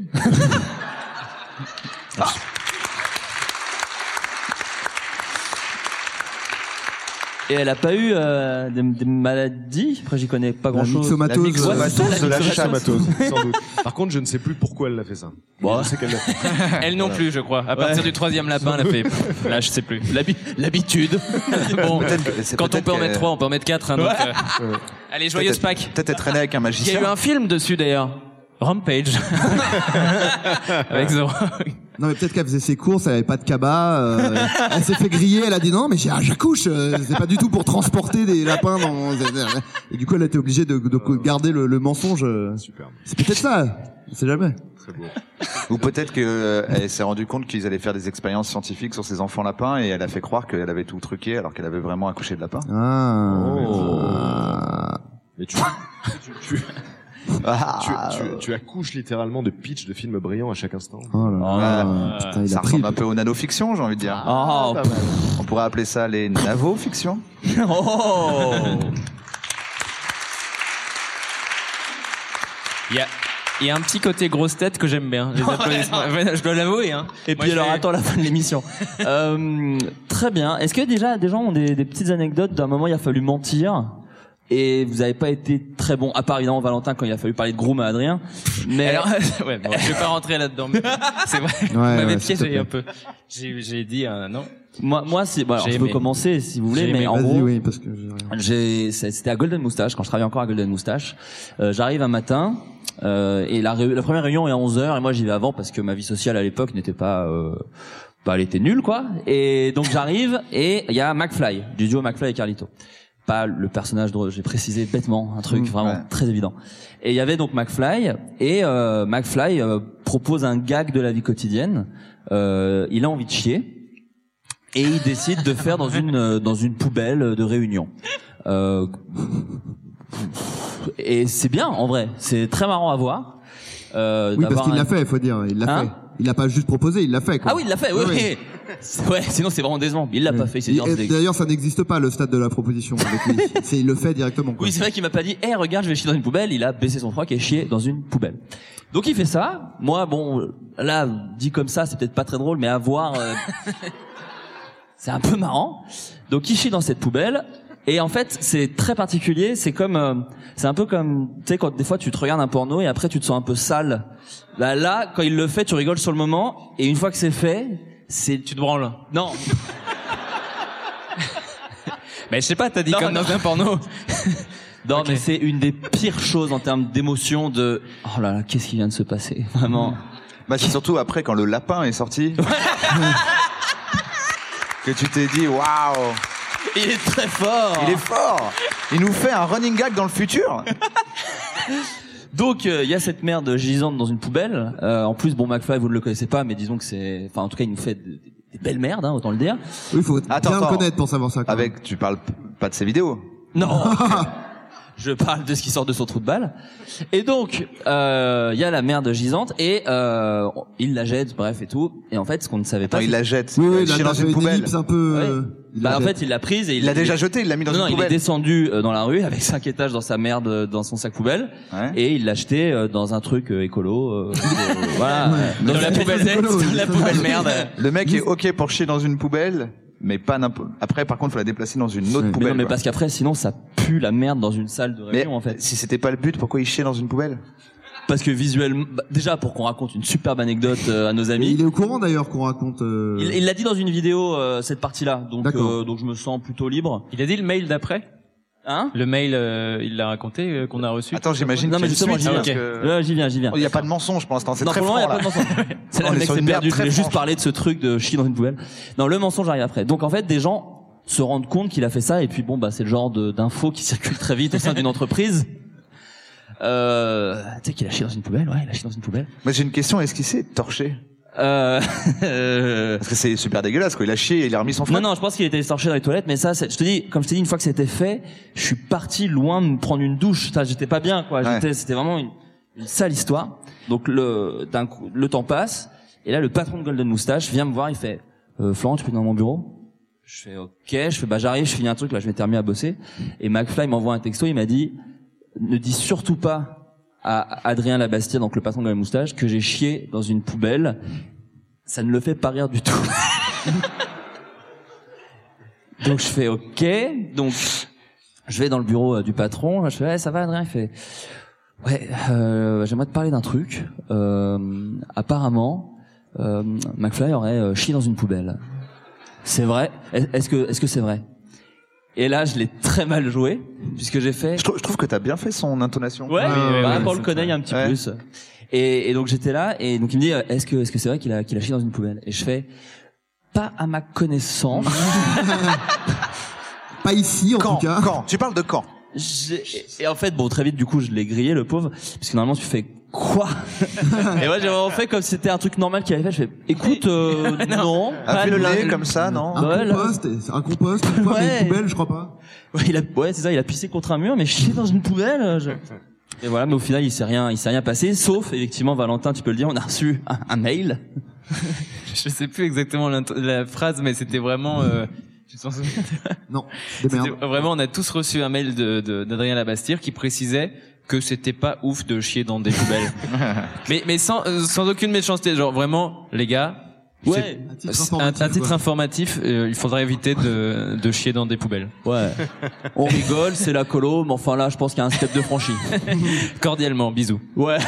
Et elle a pas eu des maladies. Après, j'y connais pas grand-chose. Myxomatose. La myxomatose de la myxomatose, sans doute. Par contre, je ne sais plus pourquoi elle l'a fait ça. Bon. Je sais qu'elle l'a fait. Elle non plus, je crois. À partir du 3e lapin, elle a fait. Là, je sais plus. L'habitude. Bon, quand on peut en mettre 3, on peut en mettre 4. Hein, donc, allez, joyeuse Pâques. Peut-être être traîné avec un magicien. Il y a eu un film dessus d'ailleurs. Rampage. Avec Zoro. Non mais peut-être qu'elle faisait ses courses, elle avait pas de cabas, elle s'est fait griller, elle a dit non mais j'accouche, c'est pas du tout pour transporter des lapins dans... Et du coup elle a été obligée de garder le mensonge. Superbe. C'est peut-être ça, on sait jamais. Très beau. Ou peut-être qu'elle s'est rendue compte qu'ils allaient faire des expériences scientifiques sur ces enfants lapins, et elle a fait croire qu'elle avait tout truqué alors qu'elle avait vraiment accouché de lapins. Mais tu accouches littéralement de pitch de films brillants à chaque instant. Oh là là. Putain, ça ressemble un peu aux nanofictions, j'ai envie de dire. On pourrait appeler ça les navofictions. Oh. Il y a un petit côté grosse tête que j'aime bien. Les applaudissements. Je dois l'avouer, hein. Et puis alors, attends la fin de l'émission. Très bien. Est-ce que déjà des gens ont des petites anecdotes d'un moment il a fallu mentir? Et vous avez pas été très bon, à part évidemment Valentin quand il a fallu parler de Groom à Adrien. Mais alors, ouais, bon, je vais pas rentrer là-dedans. Mais c'est vrai. Vous m'avez piégé un peu. J'ai dit non. Moi c'est alors je peux commencer si vous voulez, mais en gros oui, parce que c'était à Golden Moustache quand je travaillais encore à Golden Moustache. J'arrive un matin et la première réunion est à 11h et moi j'y vais avant parce que ma vie sociale à l'époque n'était pas elle était nulle quoi. Et donc j'arrive et il y a McFly du duo McFly et Carlito. Pas le personnage drôle, j'ai précisé bêtement un truc vraiment très évident. Et il y avait donc McFly et McFly propose un gag de la vie quotidienne. Il a envie de chier et il décide de faire dans une poubelle de réunion. Et c'est bien en vrai, c'est très marrant à voir. Oui, parce qu'il l'a fait, il faut dire, il l'a fait. Il l'a pas juste proposé, il l'a fait quoi. Ah oui, il l'a fait. Oui. Ouais, sinon c'est vraiment décevant. Il l'a pas fait. D'ailleurs, ça n'existe pas le stade de la proposition avec lui. Il le fait directement. Quoi. Oui, c'est vrai qu'il m'a pas dit regarde, je vais chier dans une poubelle. Il a baissé son froc et chié dans une poubelle. Donc il fait ça. Moi, bon, là, dit comme ça, c'est peut-être pas très drôle, mais à voir. C'est un peu marrant. Donc il chie dans cette poubelle. Et en fait, c'est très particulier. C'est un peu comme, tu sais, quand des fois tu te regardes un porno et après tu te sens un peu sale. Là, quand il le fait, tu rigoles sur le moment. Et une fois que c'est fait, tu te branles. Non. Mais je sais pas, t'as dit comme dans un porno. Non, mais c'est une des pires choses en termes d'émotion de, oh là là, qu'est-ce qui vient de se passer? Vraiment. Bah, c'est surtout après quand le lapin est sorti. Que tu t'es dit, waouh. Il est très fort. Il est fort. Il nous fait un running gag dans le futur. Donc il y a cette merde gisante dans une poubelle. En plus, bon, McFly, vous ne le connaissez pas, mais disons que c'est, enfin, en tout cas, il nous fait des belles merdes, hein, autant le dire. Oui, il faut bien le connaître pour savoir ça. Avec, tu parles pas de ses vidéos. Non. Je parle de ce qui sort de son trou de balle. Et donc, il y a la merde gisante et il la jette, bref et tout. Et en fait, ce qu'on ne savait pas, il la jette. Oui, il dans une poubelle. Un peu. Bah en fait, il l'a prise et il l'a déjà jetée. Il l'a mis dans une poubelle. Non, il est descendu dans la rue avec 5 étages dans sa merde, dans son sac poubelle, et il l'a jeté dans un truc écolo. Voilà. Dans la poubelle, la poubelle merde. Le mec est ok pour chier dans une poubelle. Mais pas n'importe. Après, par contre, faut la déplacer dans une autre poubelle. Mais non, mais parce qu'après, sinon, ça pue la merde dans une salle de réunion, en fait. Si c'était pas le but, pourquoi il chiait dans une poubelle? Parce que visuellement, déjà pour qu'on raconte une superbe anecdote à nos amis. Il est au courant d'ailleurs qu'on raconte. Il l'a dit dans une vidéo cette partie-là, donc je me sens plutôt libre. Il a dit le mail d'après. Hein? Le mail, il l'a raconté qu'on a reçu. Attends, j'imagine. Non, mais justement, j'y viens. J'y viens. Il y a pas de mensonge pour l'instant. C'est très franc. Il y a pas de mensonge. C'est là le mec s'est perdu. Je voulais juste parler de ce truc de chier dans une poubelle. Non, le mensonge arrive après. Donc en fait, des gens se rendent compte qu'il a fait ça et puis bon bah c'est le genre d'infos qui circulent très vite au sein d'une entreprise. Tu sais qu'il a chié dans une poubelle, ouais, il a chié dans une poubelle. Moi j'ai une question, est-ce qu'il s'est torché? Parce que c'est super dégueulasse quoi, il a chié et il a remis son flingue. Non, je pense qu'il était torché dans les toilettes, mais ça, comme je te dis, une fois que c'était fait, je suis parti loin de me prendre une douche. J'étais pas bien, quoi. C'était vraiment une sale histoire. Donc le temps passe, et là le patron de Golden Moustache vient me voir, il fait, Florent, tu peux venir dans mon bureau? Je fais ok, j'arrive, je finis un truc, là je vais terminer à bosser. Et McFly m'envoie un texto, il m'a dit, ne dis surtout pas à Adrien Labastide, donc le patron de la moustache, que j'ai chié dans une poubelle. Ça ne le fait pas rire du tout. Donc je fais ok, donc je vais dans le bureau du patron, je fais ouais, ça va Adrien, il fait ouais, j'aimerais te parler d'un truc. Apparemment, McFly aurait chié dans une poubelle. C'est vrai? Est-ce que c'est vrai? Et là, je l'ai très mal joué, puisque j'ai fait... Je trouve que t'as bien fait son intonation. Ouais, on le connaît un petit plus. Et donc j'étais là, et donc il me dit, est-ce que c'est vrai qu'il a chié dans une poubelle? Et je fais, pas à ma connaissance. Pas ici, en tout cas. Quand? Tu parles de quand? Et en fait, bon, très vite, du coup, je l'ai grillé, le pauvre, puisque normalement, tu fais quoi? Et moi, j'ai vraiment fait comme si c'était un truc normal qu'il avait fait. Je fais, écoute, non. Un fait le lait comme ça, non? Un compost, une fois, mais une poubelle, je crois pas. Ouais, c'est ça, il a pissé contre un mur, mais chié dans une poubelle. Et voilà, mais au final, il s'est rien passé, sauf, effectivement, Valentin, tu peux le dire, on a reçu un mail. Je sais plus exactement la phrase, mais c'était vraiment, tu t'en souviens? Non, de merde. Vraiment, on a tous reçu un mail d'Adrien Labastide qui précisait que c'était pas ouf de chier dans des poubelles. mais sans aucune méchanceté, genre vraiment, les gars, ouais, un titre informatif, il faudrait éviter de chier dans des poubelles. Ouais. On rigole, c'est la colo, mais enfin là, je pense qu'il y a un step de franchi. Cordialement, bisous. Ouais.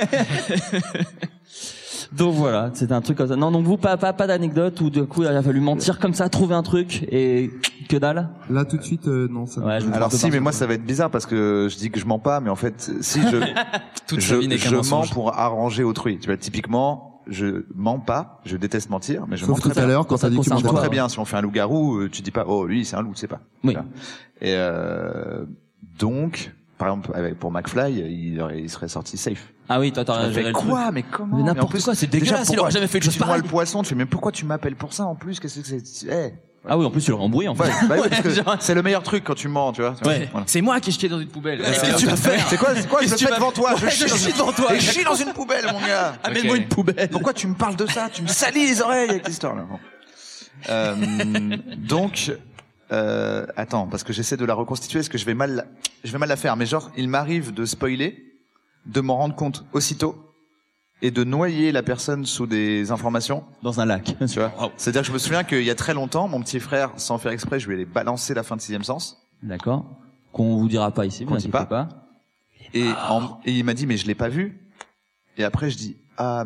Donc voilà, c'était un truc comme ça. Non, donc vous, pas d'anecdote où du coup il a fallu mentir comme ça, trouver un truc et que dalle. Là tout de suite, non. Ça. Ouais, alors si, mais moi ça va être bizarre parce que je dis que je mens pas, mais en fait, si je mens pour arranger autrui. Tu vois, typiquement, je mens pas, je déteste mentir, mais je mens très bien. Tout à l'heure quand t'as dit que tu mentais très bien. Si on fait un loup-garou, tu dis pas, oh lui c'est un loup, tu sais pas. Oui. Voilà. Et donc, par exemple, pour McFly, il serait sorti safe. Ah oui, toi t'as fait quoi? Mais comment? Mais n'importe quoi, c'est dégueulasse, il aurait jamais fait une chose pareille. Tu le poisson, tu fais, mais pourquoi tu m'appelles pour ça en plus? Qu'est-ce que c'est? Ah oui, en plus tu l'aurais embrouillé en fait. Bah oui, parce que c'est le meilleur truc quand tu mens, tu vois. Ouais. Voilà. C'est moi qui chie dans une poubelle. Qu'est-ce que tu vas faire? C'est quoi? Je le fais devant toi. Je chie devant toi. Et je chie dans une poubelle, mon gars. Amène-moi une poubelle. Pourquoi tu me parles de ça? Tu me salis les oreilles avec l'histoire là. Donc, attends, parce que j'essaie de la reconstituer, est-ce que je vais mal la faire? Mais genre, il m'arrive de spoiler, de m'en rendre compte aussitôt, et de noyer la personne sous des informations dans un lac. Tu vois. C'est-à-dire que je me souviens qu'il y a très longtemps, mon petit frère, sans faire exprès, je lui ai balancé la fin de Sixième Sens. D'accord. Qu'on vous dira pas ici, vous inquiétez pas. Et il m'a dit, mais je l'ai pas vu. Et après, je dis, ah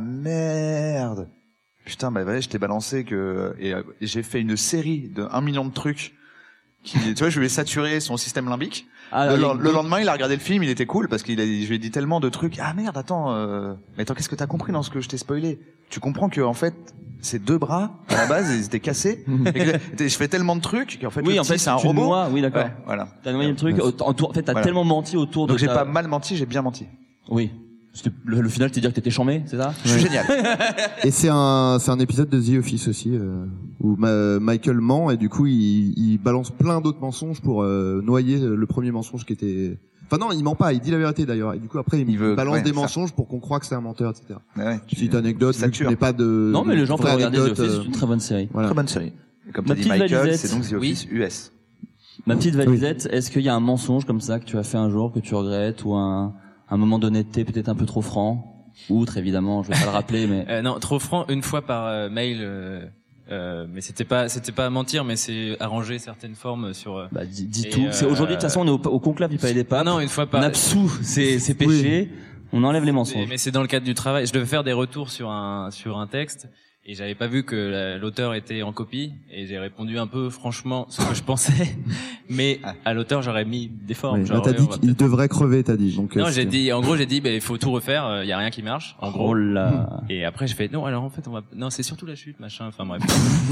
merde. Putain, bah ouais, je t'ai balancé et j'ai fait une série de 1 million de trucs qui, tu vois, je lui ai saturé son système limbique. Le lendemain, il a regardé le film, il était cool parce je lui ai dit tellement de trucs. Ah merde, mais attends, qu'est-ce que t'as compris dans ce que je t'ai spoilé? Tu comprends que, en fait, ces 2 bras, à la base, ils étaient cassés. Et je fais tellement de trucs qu'en fait, c'est un robot. Noies, oui, d'accord. Ouais, voilà. T'as noyé le truc en fait, t'as tellement menti autour de Donc j'ai pas mal menti, j'ai bien menti. Oui. Le final, c'était dire que t'étais chambé, c'est ça? Je suis génial. Et c'est un épisode de The Office aussi, où Michael ment et du coup il balance plein d'autres mensonges pour noyer le premier mensonge qui était. Enfin non, il ment pas, il dit la vérité d'ailleurs. Et du coup après il balance des mensonges pour qu'on croie que c'est un menteur, etc. Ouais, petite anecdote, vu que tu n'es pas de. Non mais les gens peuvent regarder The Office, c'est une très bonne série. Voilà. Très bonne série. Et comme t'as dit Michael, c'est donc The Office US. Ma petite Valisette, est-ce qu'il y a un mensonge comme ça que tu as fait un jour que tu regrettes ou un moment d'honnêteté peut-être un peu trop franc? Outre, évidemment, je vais pas le rappeler, mais non, trop franc une fois par mail, mais c'était pas à mentir, mais c'est arranger certaines formes sur. Bah dis tout. C'est aujourd'hui de toute façon on est au conclave du Palais des Papes. Non, une fois par. On absout ces péchés, on enlève les mensonges. Mais c'est dans le cadre du travail. Je devais faire des retours sur un texte. Et j'avais pas vu que l'auteur était en copie, et j'ai répondu un peu franchement ce que je pensais, mais à l'auteur j'aurais mis des formes. Oui, genre, t'as dit qu'il devrait crever, t'as dit. Donc non, j'ai dit, il faut tout refaire, y a rien qui marche, en gros. Oh là. Et après j'ai fait non, alors en fait non, c'est surtout la chute, machin, enfin bref.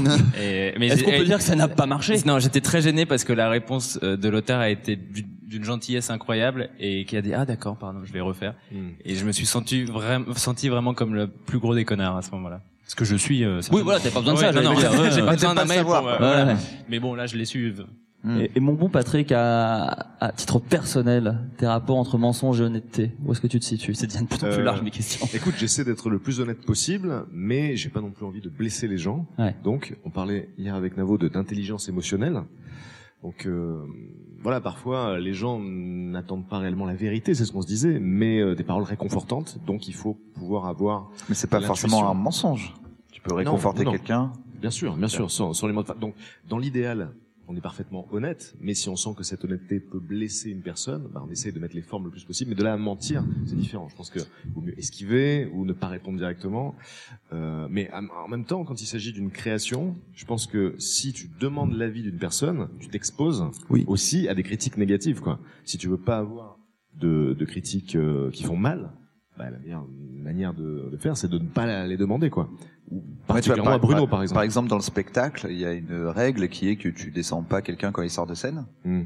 Mais est-ce qu'on peut dire que ça n'a pas marché? Non, j'étais très gêné parce que la réponse de l'auteur a été d'une gentillesse incroyable et qui a dit ah d'accord, pardon, je vais refaire. Et je me suis senti vraiment comme le plus gros des connards à ce moment-là. Parce que je suis. Oui, voilà, t'as pas besoin de ça. Non, j'ai pas besoin d'un mail pour. Ouais. Mais bon, là, je l'ai su. Et mon bon Patrick, à titre personnel, tes rapports entre mensonge et honnêteté, où est-ce que tu te situes? C'est déjà de plus en plus large mes questions. Écoute, j'essaie d'être le plus honnête possible, mais j'ai pas non plus envie de blesser les gens. Ouais. Donc, on parlait hier avec Navo d'intelligence émotionnelle. Donc voilà, parfois les gens n'attendent pas réellement la vérité, c'est ce qu'on se disait, mais des paroles réconfortantes. Donc il faut pouvoir avoir. Mais c'est pas forcément un mensonge. Tu peux réconforter quelqu'un. Bien sûr, sans les mots de. Donc dans l'idéal, on est parfaitement honnête, mais si on sent que cette honnêteté peut blesser une personne, bah on essaie de mettre les formes le plus possible, mais de là à mentir, c'est différent. Je pense que vaut mieux esquiver ou ne pas répondre directement. Mais en même temps, quand il s'agit d'une création, je pense que si tu demandes l'avis d'une personne, tu t'exposes aussi à des critiques négatives, quoi. Si tu veux pas avoir de critiques qui font mal, bah la meilleure manière de faire, c'est de ne pas les demander, quoi. Particulièrement à Bruno, par exemple. Par exemple, dans le spectacle, il y a une règle qui est que tu descends pas quelqu'un quand il sort de scène.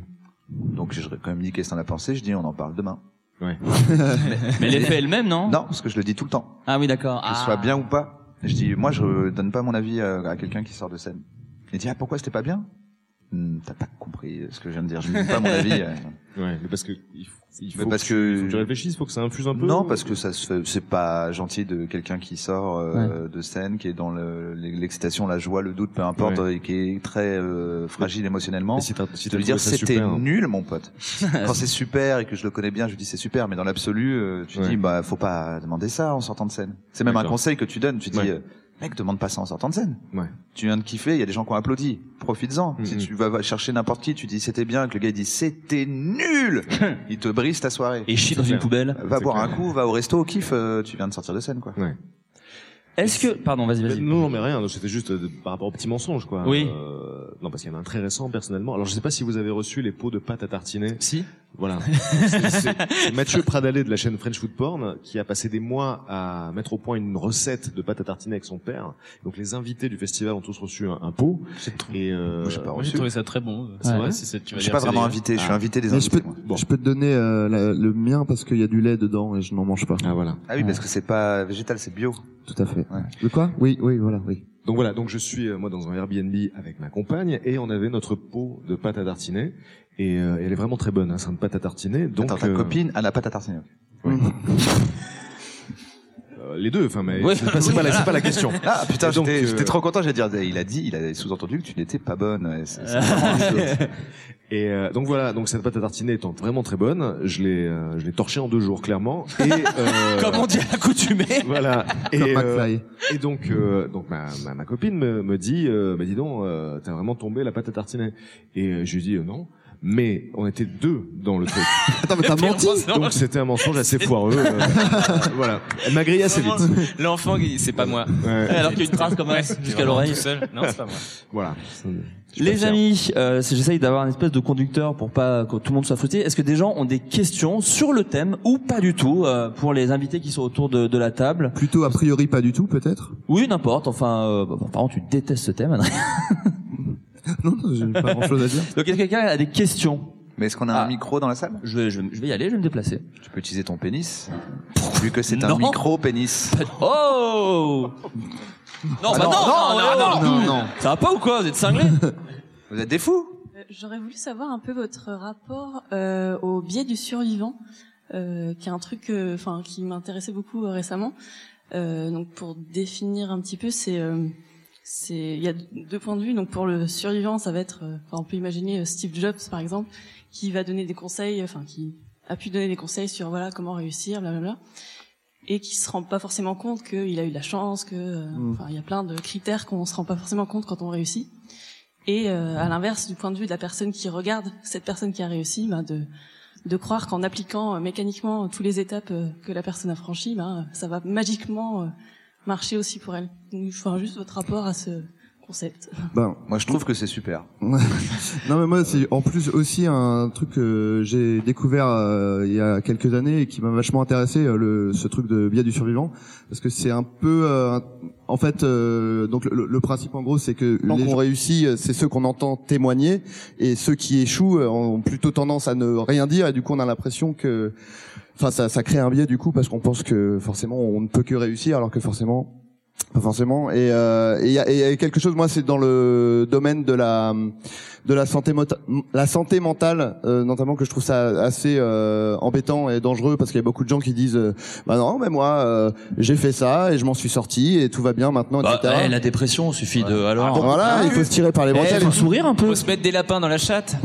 Donc j'ai quand même dit qu'est-ce qu'on a pensé, je dis on en parle demain. Ouais. mais l'effet est le même, non? Non, parce que je le dis tout le temps. Ah oui, d'accord. Que ce soit bien ou pas. Je dis, moi je donne pas mon avis à quelqu'un qui sort de scène. Il dit, ah pourquoi c'était pas bien? T'as pas compris ce que je viens de dire, je ne dis pas mon avis. Ouais, mais parce que il faut que tu réfléchisses, il faut que ça infuse un peu. Non, parce que c'est pas gentil de quelqu'un qui sort de scène, qui est dans l'excitation, la joie, le doute, peu importe, et qui est très fragile émotionnellement. Si de lui dire c'était nul, mon pote. Quand c'est super et que je le connais bien, je lui dis c'est super, mais dans l'absolu, tu dis bah faut pas demander ça en sortant de scène. C'est même un conseil que tu donnes. Tu dis mec, demande pas ça en sortant de scène. Tu viens de kiffer, il y a des gens qui ont applaudi. Profites-en. Si tu vas chercher n'importe qui, tu dis c'était bien, que le gars il dit c'était nul, il te brise ta soirée. Et chie dans une poubelle. Va boire un coup, va au resto, kiffe, tu viens de sortir de scène, quoi. Est-ce que, pardon, vas-y. Non, mais rien, c'était juste par rapport au petit mensonge, quoi. Oui. Non, parce qu'il y en a un très récent, personnellement. Alors, je sais pas si vous avez reçu les pots de pâte à tartiner. Si. Voilà. C'est Mathieu Pradalé de la chaîne French Food Porn qui a passé des mois à mettre au point une recette de pâte à tartiner avec son père. Donc, les invités du festival ont tous reçu un pot. Et j'ai pas reçu. J'ai trouvé ça très bon. C'est vrai, tu vas je suis pas vraiment invité, je suis invité des invités. Je peux te donner le mien parce qu'il y a du lait dedans et je n'en mange pas. Ah voilà. Ah oui, parce que c'est pas végétal, c'est bio. Tout à fait. De quoi? Oui, voilà, oui. Donc voilà, donc je suis moi dans un Airbnb avec ma compagne et on avait notre pot de pâte à tartiner et elle est vraiment très bonne, hein, c'est une pâte à tartiner. Donc attends, ta copine a la pâte à tartiner. Oui. les deux. Enfin, mais Ouais. c'est pas la question. Ah putain, donc, j'étais trop content. J'allais dire, il a sous-entendu que tu n'étais pas bonne. Ouais, c'est vraiment une chose. Et donc voilà, donc cette pâte à tartiner étant vraiment très bonne, je l'ai torchée en 2 jours clairement. Et comme on dit à l'accoutumée. Voilà. Comme McFly. Et donc ma copine me dit, bah dis donc, t'as vraiment tombé la pâte à tartiner. Et je lui dis non. Mais on était 2 dans le truc. Attends, mais t'as menti. Donc c'était un mensonge assez foireux. Voilà. Elle m'a grillé assez vite. L'enfant, c'est pas moi. Ouais. Alors qu'il y a une trace comme ça jusqu'à l'oreille. Tout seul. Non, c'est pas moi. Voilà. Les amis, j'essaye d'avoir une espèce de conducteur pour pas que tout le monde soit frustré. Est-ce que des gens ont des questions sur le thème ou pas du tout pour les invités qui sont autour de la table? Plutôt a priori pas du tout, peut-être. Oui, n'importe. Enfin, par contre, tu détestes ce thème, Adrien. Non, j'ai pas grand-chose à dire. Donc, est-ce que quelqu'un a des questions? Mais est-ce qu'on a un micro dans la salle? Je vais y aller, je vais me déplacer. Tu peux utiliser ton pénis, vu que c'est un micro-pénis. Oh! Non, non. Ça va pas ou quoi? Vous êtes cinglés? Vous êtes des fous? J'aurais voulu savoir un peu votre rapport au biais du survivant, qui est un truc, qui m'intéressait beaucoup récemment. Donc pour définir un petit peu, il y a 2 points de vue. Donc pour le survivant, ça va être, on peut imaginer Steve Jobs par exemple, qui va donner des conseils, qui a pu donner des conseils sur voilà comment réussir, blablabla, et qui se rend pas forcément compte qu'il a eu de la chance, il y a plein de critères qu'on se rend pas forcément compte quand on réussit. Et à l'inverse, du point de vue de la personne qui regarde cette personne qui a réussi, de croire qu'en appliquant mécaniquement toutes les étapes que la personne a franchies, ça va magiquement marcher aussi pour elle. Donc, juste votre rapport à ce concept. Moi, je trouve que c'est super. Non, mais moi, c'est en plus aussi un truc que j'ai découvert il y a quelques années et qui m'a vachement intéressé, ce truc de biais du survivant, parce que c'est un peu, en fait, donc le principe en gros, c'est que les gens qui ont réussi, c'est ceux qu'on entend témoigner, et ceux qui échouent ont plutôt tendance à ne rien dire, et du coup, on a l'impression que, ça crée un biais du coup, parce qu'on pense que forcément, on ne peut que réussir, alors que forcément. Pas forcément. Et il y a quelque chose, moi, c'est dans le domaine de la santé mentale, notamment, que je trouve ça assez embêtant et dangereux, parce qu'il y a beaucoup de gens qui disent non, mais moi j'ai fait ça et je m'en suis sorti et tout va bien maintenant, etc. La dépression, suffit de alors. Voilà, il faut se tirer par les bretelles. Il faut sourire un peu. Faut se mettre des lapins dans la chatte.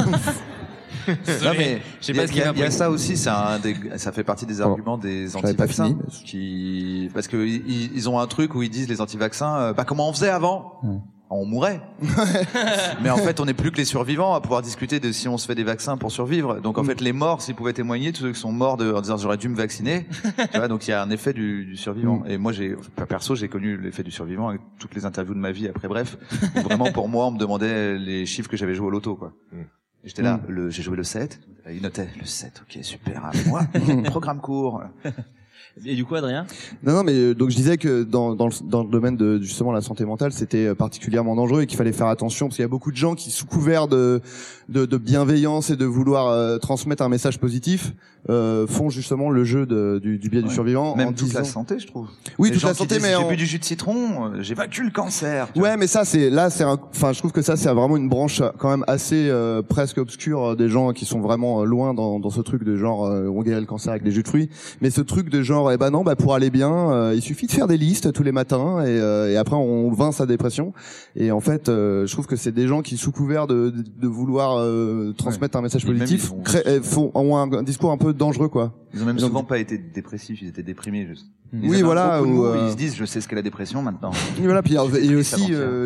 Non mais il y a ça aussi, ça fait partie des arguments des anti-vaccins parce que ils ont un truc où ils disent les anti-vaccins, comment on faisait avant? On mourait. Mais en fait, on n'est plus que les survivants à pouvoir discuter de si on se fait des vaccins pour survivre. Donc en fait, les morts, s'ils pouvaient témoigner, tous ceux qui sont morts en disant j'aurais dû me vacciner, tu vois, donc il y a un effet du survivant. Et moi, perso, j'ai connu l'effet du survivant avec toutes les interviews de ma vie après, bref. Vraiment, pour moi, on me demandait les chiffres que j'avais joué au loto, quoi. Et j'étais là, j'ai joué le 7, il notait le 7, ok, super, moi, programme court. Et du coup, Adrien? Non, mais donc je disais que dans le domaine de justement la santé mentale, c'était particulièrement dangereux et qu'il fallait faire attention, parce qu'il y a beaucoup de gens qui, sous couvert de bienveillance et de vouloir transmettre un message positif, font justement le jeu du biais du survivant. Même toute la santé, je trouve. Oui, toute la santé, mais j'ai bu du jus de citron, j'ai vaincu le cancer. Ouais, mais ça, je trouve que ça, c'est vraiment une branche quand même assez presque obscure des gens qui sont vraiment loin dans ce truc de genre on guérit le cancer avec des jus de fruits. Mais ce truc de genre pour aller bien, il suffit de faire des listes tous les matins et après on vainc sa dépression. Et en fait, je trouve que c'est des gens qui, sous couvert de vouloir transmettre un message positif, ont un discours un peu dangereux, quoi. Ils ont même souvent pas été dépressifs, ils étaient déprimés juste. Oui, voilà. Ils se disent, je sais ce qu'est la dépression maintenant. Et voilà. Puis et aussi,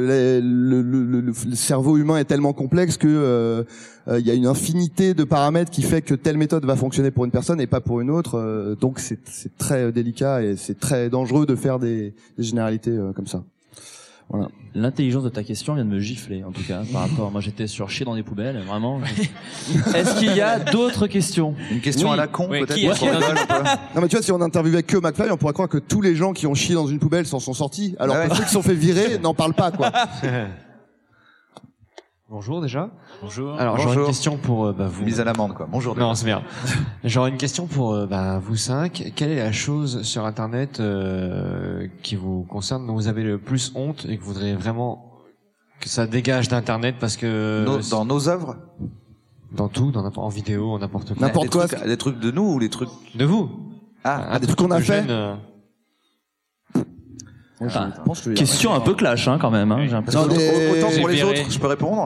le cerveau humain est tellement complexe que il y a une infinité de paramètres qui fait que telle méthode va fonctionner pour une personne et pas pour une autre. Donc c'est très délicat et c'est très dangereux de faire des généralités comme ça. Voilà. L'intelligence de ta question vient de me gifler, en tout cas, par rapport. Moi, j'étais sur chier dans des poubelles, vraiment. Est-ce qu'il y a d'autres questions? Une question à la con, peut-être. Non, mais tu vois, si on interviewait que McFly, on pourrait croire que tous les gens qui ont chié dans une poubelle s'en sont sortis. Alors que ceux qui sont fait virer n'en parlent pas, quoi. Bonjour déjà. Bonjour. Alors j'aurais une question pour vous. Mise à l'amende, quoi. Bonjour. Non, c'est bien. J'aurais une question pour vous 5. Quelle est la chose sur Internet qui vous concerne, dont vous avez le plus honte et que vous voudriez vraiment que ça dégage d'Internet, parce que dans nos œuvres, dans tout, en vidéo, en n'importe quoi. N'importe quoi. Des trucs de nous ou les trucs de vous? Des trucs qu'on a fait. Question un peu clash, hein, quand même. Hein, j'ai l'impression. Autant pour les autres, je peux répondre.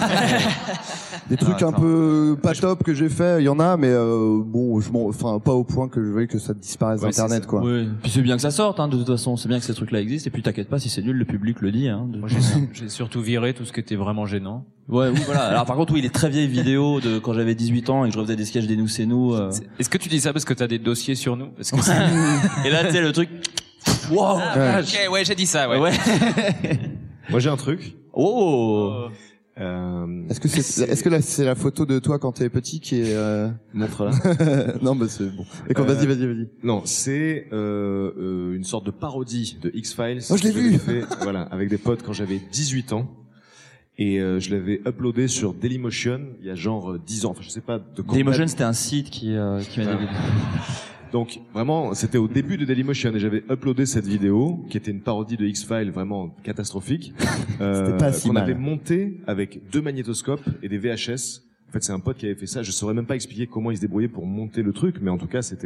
Des trucs un peu pas top que j'ai fait, il y en a, mais bon, enfin pas au point que je veuille que ça disparaisse d'Internet, quoi. Oui. Puis c'est bien que ça sorte, hein, de toute façon. C'est bien que ces trucs-là existent. Et puis t'inquiète pas, si c'est nul, le public le dit. Hein, Moi, j'ai surtout viré tout ce qui était vraiment gênant. Ouais, oui, voilà. Alors par contre, oui, les très vieilles vidéos de quand j'avais 18 ans et que je refaisais des sketchs des Nous c'est nous. Est-ce que tu dis ça parce que t'as des dossiers sur nous? Parce que et là, tu sais, le truc. Wow. Ok, ouais, j'ai dit ça, ouais. Moi, j'ai un truc. Oh. Est-ce que là c'est la photo de toi quand t'es petit qui est montre là. Non, bah c'est bon. Et quand vas-y. Non, c'est une sorte de parodie de X-Files. Oh, je l'ai vu. Voilà, avec des potes quand j'avais 18 ans. Et je l'avais uploadé sur Dailymotion il y a genre 10 ans. Enfin, je sais pas de quoi. Dailymotion, c'était un site qui m'a dit. Donc vraiment, c'était au début de Dailymotion et j'avais uploadé cette vidéo qui était une parodie de X-Files vraiment catastrophique. C'était pas si qu'on mal. avait monté avec 2 magnétoscopes et des VHS. En fait, c'est un pote qui avait fait ça. Je saurais même pas expliquer comment il se débrouillait pour monter le truc, mais en tout cas, c'était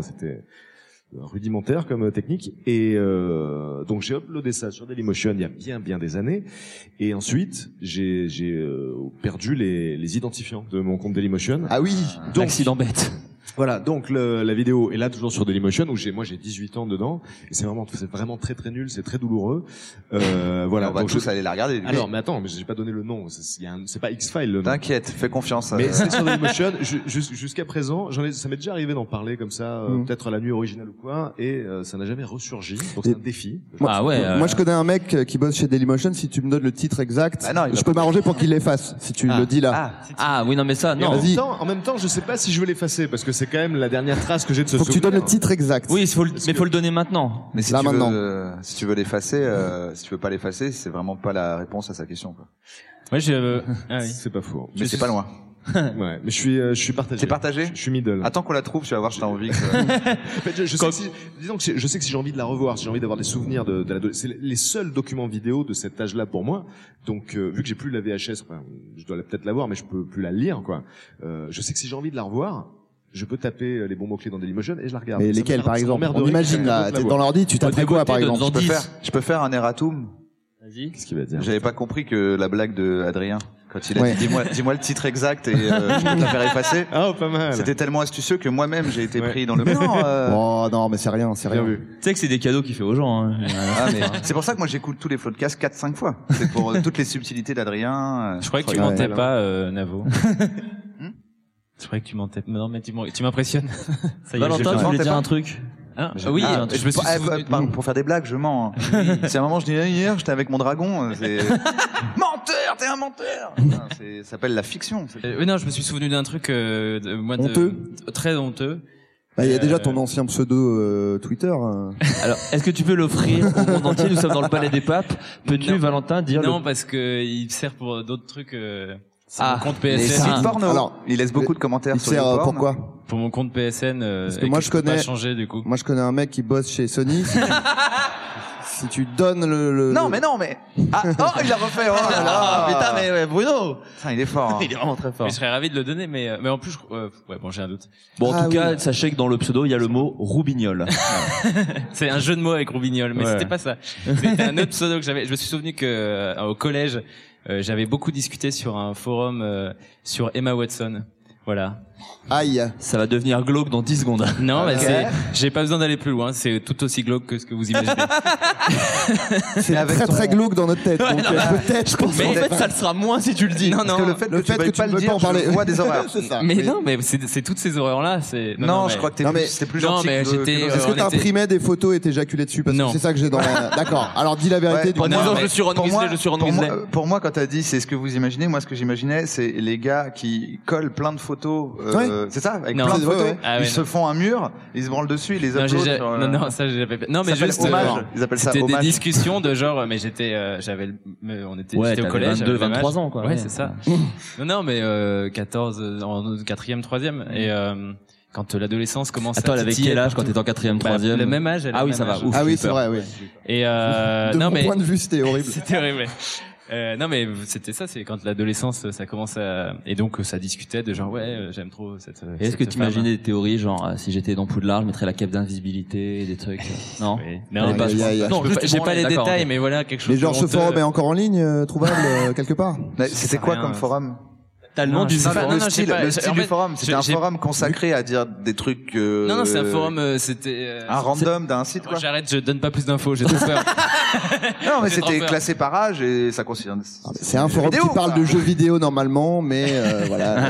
rudimentaire comme technique. Et donc j'ai uploadé ça sur Dailymotion il y a bien des années. Et ensuite, j'ai perdu les identifiants de mon compte Dailymotion. Ah oui. Donc, accident bête. Voilà, donc la vidéo est là toujours sur Dailymotion où j'ai 18 ans dedans et c'est vraiment très très nul, c'est très douloureux. Voilà, on va donc tous aller la regarder. Alors, mais attends, mais j'ai pas donné le nom, c'est pas X-Files le nom. T'inquiète, fais confiance. Mais c'est sur Dailymotion jusqu'à présent, ça m'est déjà arrivé d'en parler comme ça, peut-être à la nuit originale ou quoi, et ça n'a jamais ressurgi. Donc c'est un défi. Moi je connais un mec qui bosse chez Dailymotion. Si tu me donnes le titre exact, je peux m'arranger pour qu'il l'efface. Si tu le dis là. Ah oui, non mais ça, non. En même temps, je sais pas si je veux l'effacer parce que c'est quand même la dernière trace que j'ai de ce souvenir. Faut que tu donnes le titre exact. Oui, faut le donner maintenant. Mais si tu veux l'effacer, si tu veux pas l'effacer, c'est vraiment pas la réponse à sa question, quoi. Ouais, c'est pas faux. Mais c'est pas loin. Ouais, mais je suis partagé. T'es partagé? Je suis middle. Attends qu'on la trouve, tu vas voir, je t'ai envie que... En fait, je sais que si j'ai envie de la revoir, si j'ai envie d'avoir des souvenirs de c'est les seuls documents vidéo de cet âge-là pour moi. Donc, vu que j'ai plus la VHS, enfin, je dois peut-être la voir, mais je peux plus la lire, quoi. Je sais que si j'ai envie de la revoir, je peux taper les bons mots-clés dans Dailymotion et je la regarde. Mais lesquels, par exemple? On imagine, là, t'es dans l'ordi, tu tapes quoi, par exemple? Je peux faire un erratum. Vas-y. Qu'est-ce qu'il va dire? J'avais pas compris que la blague de Adrien, quand il a dit dis-moi le titre exact et je peux te la faire effacer. Ah, pas mal. C'était tellement astucieux que moi-même j'ai été pris dans le Oh non, mais c'est rien. Tu sais que c'est des cadeaux qu'il fait aux gens. Hein. C'est pour ça que moi j'écoute tous les floodcasts 4-5 fois. C'est pour toutes les subtilités d'Adrien. Je croyais que tu mentais pas, Navo. Je croyais que tu mentais. Non, mais tu m'impressionnes. Ça y est, Valentin, tu voulais dire un truc? Oui, je me suis pour faire des blagues, je mens. C'est un moment, je dis hier, j'étais avec mon dragon. C'est menteur, t'es un menteur. Ça s'appelle la fiction. Oui, non, je me suis souvenu d'un truc très honteux. Il y a déjà ton ancien pseudo Twitter. Alors, est-ce que tu peux l'offrir au monde entier? Nous sommes dans le Palais des Papes. Peux-tu, Valentin, dire Non, parce que il sert pour d'autres trucs. C'est mon compte Les PSN. sites porno. Alors, il laisse beaucoup de commentaires sur les porno. Pourquoi? Pour mon compte PSN. Parce que moi je connais. Pas changer, du coup. Moi je connais un mec qui bosse chez Sony. Si tu donnes le... Non, mais. Ah, oh, il a refait. Oh là là. Putain, mais Bruno. Putain, il est fort. Hein. Il est vraiment très fort. Mais je serais ravi de le donner, mais en plus, bon, j'ai un doute. Bon, en tout cas, sachez que dans le pseudo, il y a le mot Roubignol. C'est un jeu de mots avec Roubignol, mais c'était pas ça. C'était un autre pseudo que j'avais. Je me suis souvenu que au collège, j'avais beaucoup discuté sur un forum sur Emma Watson. Voilà. Aïe. Ça va devenir glauque dans 10 secondes. Non, mais j'ai pas besoin d'aller plus loin. C'est tout aussi glauque que ce que vous imaginez. C'est très très glauque dans notre tête. Ouais, donc peut-être. Je pense qu'en fait, ça le sera moins si tu le dis. Non. Parce que le fait que tu pas le dire, je vois des horreurs. C'est ça. Mais non, mais c'est toutes ces horreurs-là. C'est non, je crois que c'était plus gentil. Non, mais j'étais. Est-ce que t'imprimais des photos et t'éjaculais dessus? Parce que c'est ça que j'ai dans la... D'accord. Alors dis la vérité. En disant je suis Ron Weasley. Pour moi, quand t'as dit c'est ce que vous imaginez, moi ce que j'imaginais, c'est les gars qui collent plein de photos. C'est ça, avec plein de photos. Ils se font un mur, ils se branlent dessus, ils les uploadent. Non, ça j'ai pas fait. Non, mais juste hommage. Ils appellent ça hommage. C'était des discussions de genre, mais j'étais au collège, 22, 23 ans, quoi. Ouais, c'est ça. Non, mais 14 en 4e, 3e et quand l'adolescence commence. Attends, elle avait quel âge quand t'étais en 4e, 3e? Le même âge. Ah oui, ça va. Ah oui, c'est vrai, oui. Et de mon point de vue, c'était horrible. C'était horrible. Non mais c'était ça, c'est quand l'adolescence ça commence à et donc ça discutait de genre j'aime trop cette. Et est-ce que tu imaginais des théories genre si j'étais dans Poudlard, je mettrais la cape d'invisibilité, des trucs non. Oui. Non, j'ai pas les détails, mais voilà quelque chose. Mais genre ce forum est encore en ligne, trouvable quelque part. C'était quoi comme forum? T'as le nom du forum? Le style du forum, c'était un forum consacré à dire des trucs. Non, c'est un forum, c'était un random d'un site quoi. J'arrête, je donne pas plus d'infos, j'ai trop peur. Non, mais c'était classé par âge et ça concerne. C'est un forum qui parle de jeux vidéo normalement, mais voilà.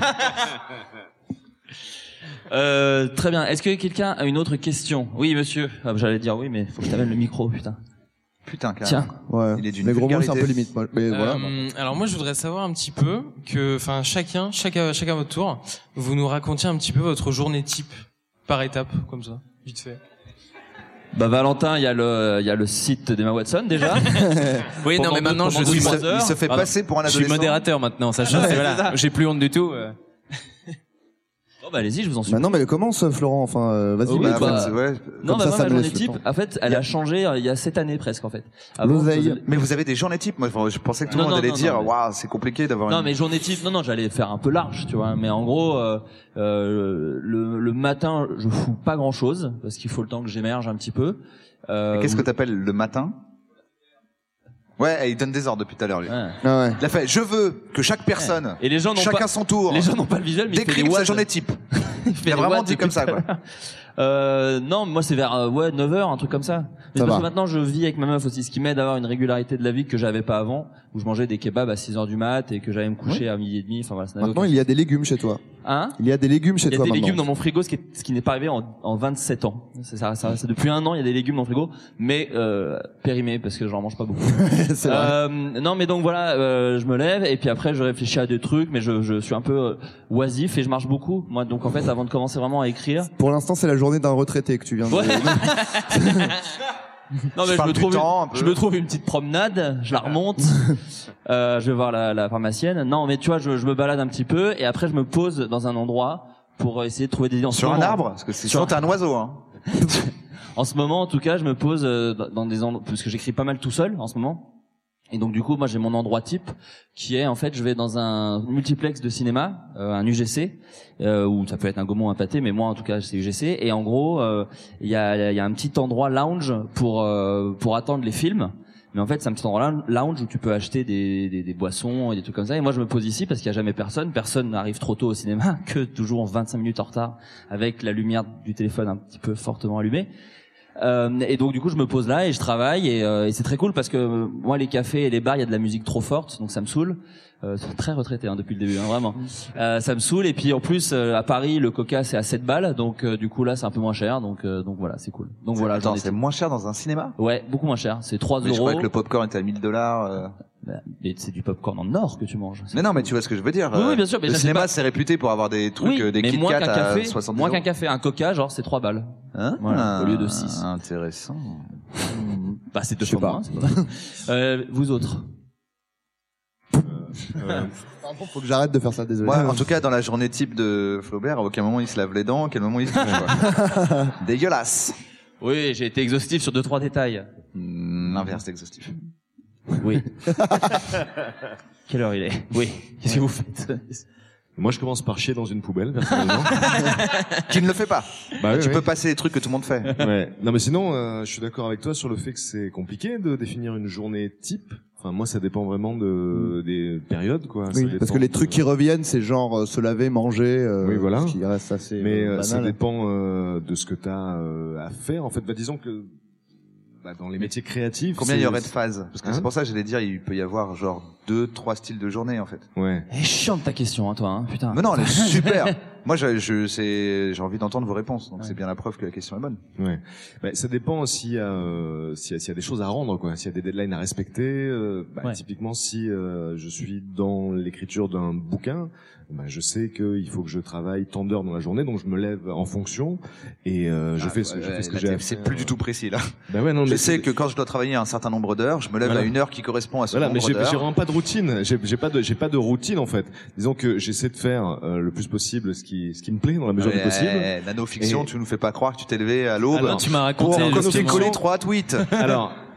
Très bien. Est-ce que quelqu'un a une autre question? Oui, monsieur. Ah, j'allais dire oui, mais faut que je t'amène le micro, putain. Putain, tiens. Ouais. Il est d'une vulgarité. C'est un peu limite. Mais voilà. Alors moi, je voudrais savoir un petit peu que, enfin, chacun à votre tour, vous nous racontiez un petit peu votre journée type par étape, comme ça, vite fait. Bah Valentin, il y a le site d'Emma Watson déjà. Oui, non, mais maintenant je suis il se fait passer pour un adolescent. Je suis modérateur maintenant, sachant que voilà, j'ai plus honte du tout. Bah allez-y, je vous en supplie. Bah non, mais commence, Florent. Enfin, vas-y. Oui, ouais. Non, bah moi, ma journée type, en fait, elle a changé il y a 7 années presque, en fait. Mais vous avez des journées type. Moi, je pensais que tout le monde allait dire, waouh, c'est compliqué d'avoir. Non, mais journée type. Non, j'allais faire un peu large, tu vois. Mais en gros, le matin, je fous pas grand chose parce qu'il faut le temps que j'émerge un petit peu. Qu'est-ce que t'appelles le matin? Ouais, il donne des ordres depuis tout à l'heure, lui. Ouais. Ah ouais. Il a fait, je veux que chaque personne, et les gens n'ont chacun pas, son tour, les gens n'ont pas le visuel, mais décrive sa journée type. Il a vraiment dit comme ça, quoi. Non, moi c'est vers 9h, un truc comme ça. Mais parce que maintenant je vis avec ma meuf aussi, ce qui m'aide à avoir une régularité de la vie que j'avais pas avant, où je mangeais des kebabs à 6h du mat et que j'allais me coucher à 12h30. Enfin voilà. Maintenant il y a des légumes chez toi. Hein? Il y a des légumes chez toi. Il y a des légumes dans mon frigo, ce qui n'est pas arrivé en 27 ans. C'est depuis 1 an, il y a des légumes dans le frigo, mais périmés parce que j'en mange pas beaucoup. C'est vrai. Non, mais donc voilà, je me lève et puis après je réfléchis à des trucs, mais je suis un peu oisif et je marche beaucoup. Moi, donc en fait, avant de commencer vraiment à écrire. Pour l'instant, c'est la journée d'un retraité que tu viens de. Ouais. Non mais je me trouve une petite promenade, je la remonte, je vais voir la pharmacienne. Non mais tu vois, je me balade un petit peu et après je me pose dans un endroit pour essayer de trouver des idées. Sur un arbre, parce que sinon t'es un oiseau. Hein. En ce moment, en tout cas, je me pose dans des endroits parce que j'écris pas mal tout seul en ce moment. Et donc du coup, moi j'ai mon endroit type qui est en fait, je vais dans un multiplex de cinéma, un UGC, ou ça peut être un Gaumont, un Pâté, mais moi en tout cas c'est UGC. Et en gros, il y a un petit endroit lounge pour attendre les films. Mais en fait, c'est un petit endroit lounge où tu peux acheter des boissons et des trucs comme ça. Et moi, je me pose ici parce qu'il y a jamais personne. Personne n'arrive trop tôt au cinéma, que toujours 25 minutes en retard, avec la lumière du téléphone un petit peu fortement allumée. Et donc du coup je me pose là et je travaille et c'est très cool parce que moi les cafés et les bars il y a de la musique trop forte donc ça me saoule. C'est très retraité depuis le début vraiment. Ça me saoule et puis en plus à Paris le Coca c'est à 7 balles donc du coup là c'est un peu moins cher donc voilà c'est cool. Donc voilà. Attends, c'est moins cher dans un cinéma? Ouais, beaucoup moins cher, c'est 3 €. Je croyais que le popcorn était à $1000. Mais c'est du popcorn en or que tu manges. Mais non, mais tu vois ce que je veux dire. Oui, bien sûr. Mais le cinéma, c'est réputé pour avoir des trucs, des Kit Kat à 70 €. Moins qu'un café, un Coca, genre, c'est 3 balles. Hein? Voilà, au lieu de 6. Intéressant. Bah, c'est 2 fois moins. Vous autres? Pardon, faut que j'arrête de faire ça, désolé. Ouais, en tout cas, dans la journée type de Flaubert, à aucun moment il se lave les dents, à quel moment il se couche, dégueulasse. Oui, j'ai été exhaustif sur 2-3 détails. L'inverse d'exhaustif. Oui. Quelle heure il est? Oui. Qu'est-ce que vous faites? Moi, je commence par chier dans une poubelle, personnellement. Tu ne le fais pas. Bah oui, tu peux passer les trucs que tout le monde fait. Ouais. Non, mais sinon, je suis d'accord avec toi sur le fait que c'est compliqué de définir une journée type. Enfin, moi, ça dépend vraiment des périodes, quoi. Oui, parce que les trucs qui reviennent, c'est genre se laver, manger. Oui, voilà. Ce qui reste assez. Mais banal. ça dépend de ce que t'as à faire. En fait, disons que dans les métiers créatifs. Combien il y aurait de phases? Parce que c'est pour ça que j'allais dire, il peut y avoir genre 2-3 styles de journée en fait. Ouais. Elle est chiante ta question, hein, toi, hein, putain. Mais non, elle est super. Moi, j'ai envie d'entendre vos réponses, donc c'est bien la preuve que la question est bonne. Ouais. Bah, ça dépend s'il y a des choses à rendre, quoi. S'il y a des deadlines à respecter. Typiquement, si je suis dans l'écriture d'un bouquin, je sais qu'il faut que je travaille tant d'heures dans la journée, donc je me lève en fonction et je fais ce que j'ai à faire. C'est plus du tout précis là. Bah ouais, non, je sais que quand je dois travailler un certain nombre d'heures, je me lève à une heure qui correspond à ce nombre d'heures. Mais j'ai vraiment pas de routine. J'ai pas de routine en fait. Disons que j'essaie de faire le plus possible ce qui me plaît dans la mesure du possible. Nano-fiction, tu nous fais pas croire que tu t'es levé à l'aube. Tu m'as raconté. Pour copier-coller 3 tweets. Alors,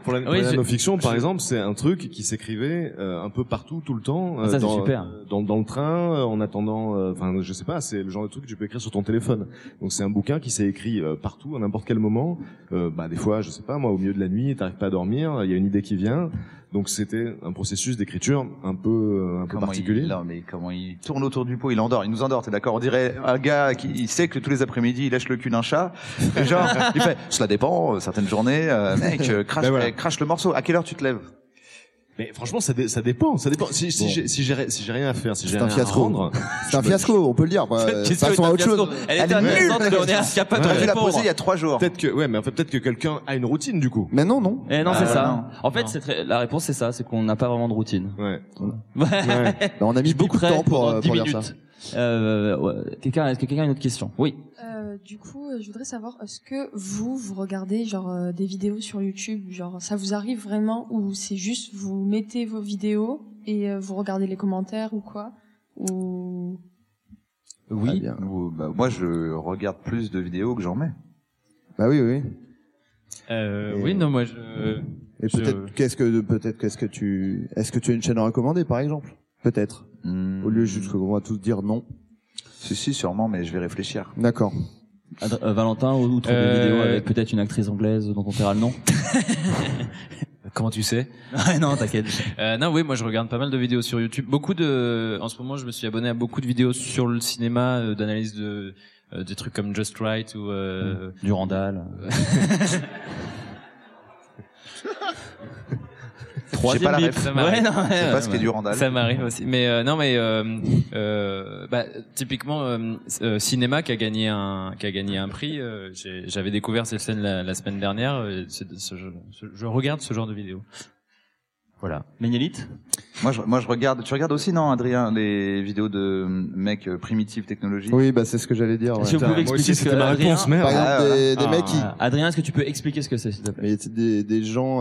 Pour la nanofiction, par exemple, c'est un truc qui s'écrivait un peu partout, tout le temps, Ça, c'est super. dans le train, en attendant. Enfin, je sais pas, c'est le genre de truc que tu peux écrire sur ton téléphone. Donc c'est un bouquin qui s'est écrit partout, à n'importe quel moment. Des fois, je sais pas, moi, au milieu de la nuit, t'arrives pas à dormir, il y a une idée qui vient. Donc c'était un processus d'écriture un peu particulier. Comment il tourne autour du pot, il nous endort, t'es d'accord? On dirait un gars qui il sait que tous les après-midi il lèche le cul d'un chat. Et genre, il fait, cela dépend, certaines journées, crache le morceau. À quelle heure tu te lèves? Mais franchement, ça dépend. Si j'ai rien à faire, si j'ai rien à rendre. C'est un fiasco, on peut le dire. Passons à autre chose. Elle était intéressante, mais on est incapable de répondre. Tu l'as répondre. posée il y a 3 jours. Peut-être que quelqu'un a une routine, du coup. Mais non. Et non, c'est ça. En fait, la réponse, c'est ça, c'est qu'on n'a pas vraiment de routine. Ouais. On a mis beaucoup de temps pour dire ça. Est-ce que quelqu'un a une autre question? Oui. Du coup, je voudrais savoir, est-ce que vous regardez genre des vidéos sur YouTube, genre ça vous arrive vraiment, ou c'est juste vous mettez vos vidéos et vous regardez les commentaires ou quoi, ou Oui. Moi, je regarde plus de vidéos que j'en mets. Bah oui. Oui, non, moi je. Et est-ce que tu as une chaîne à recommander, par exemple? Peut-être. Au lieu juste qu'on va tous dire non. Si, sûrement, mais je vais réfléchir. D'accord. Valentin, outre des vidéos avec peut-être une actrice anglaise dont on taira le nom. Comment tu sais? Non, t'inquiète. Non, oui, moi je regarde pas mal de vidéos sur YouTube. En ce moment, je me suis abonné à beaucoup de vidéos sur le cinéma, d'analyse de trucs comme Just Right ou du Randall. J'ai pas la ref. Ça m'arrive. Je sais pas ce qu'est du Randall. Ça m'arrive aussi. Mais typiquement cinéma qui a gagné un prix. J'avais découvert cette scène la semaine dernière. Je regarde ce genre de vidéos. Voilà. Ménélite? Moi je regarde. Tu regardes aussi, non, Adrien, les vidéos de mecs Primitive Technologie? Oui, c'est ce que j'allais dire. Est-ce que vous pouvez expliquer ce que ma réponse, merde. Par exemple, des mecs qui... Adrien, est-ce que tu peux expliquer ce que c'est, s'il te plaît? Des gens,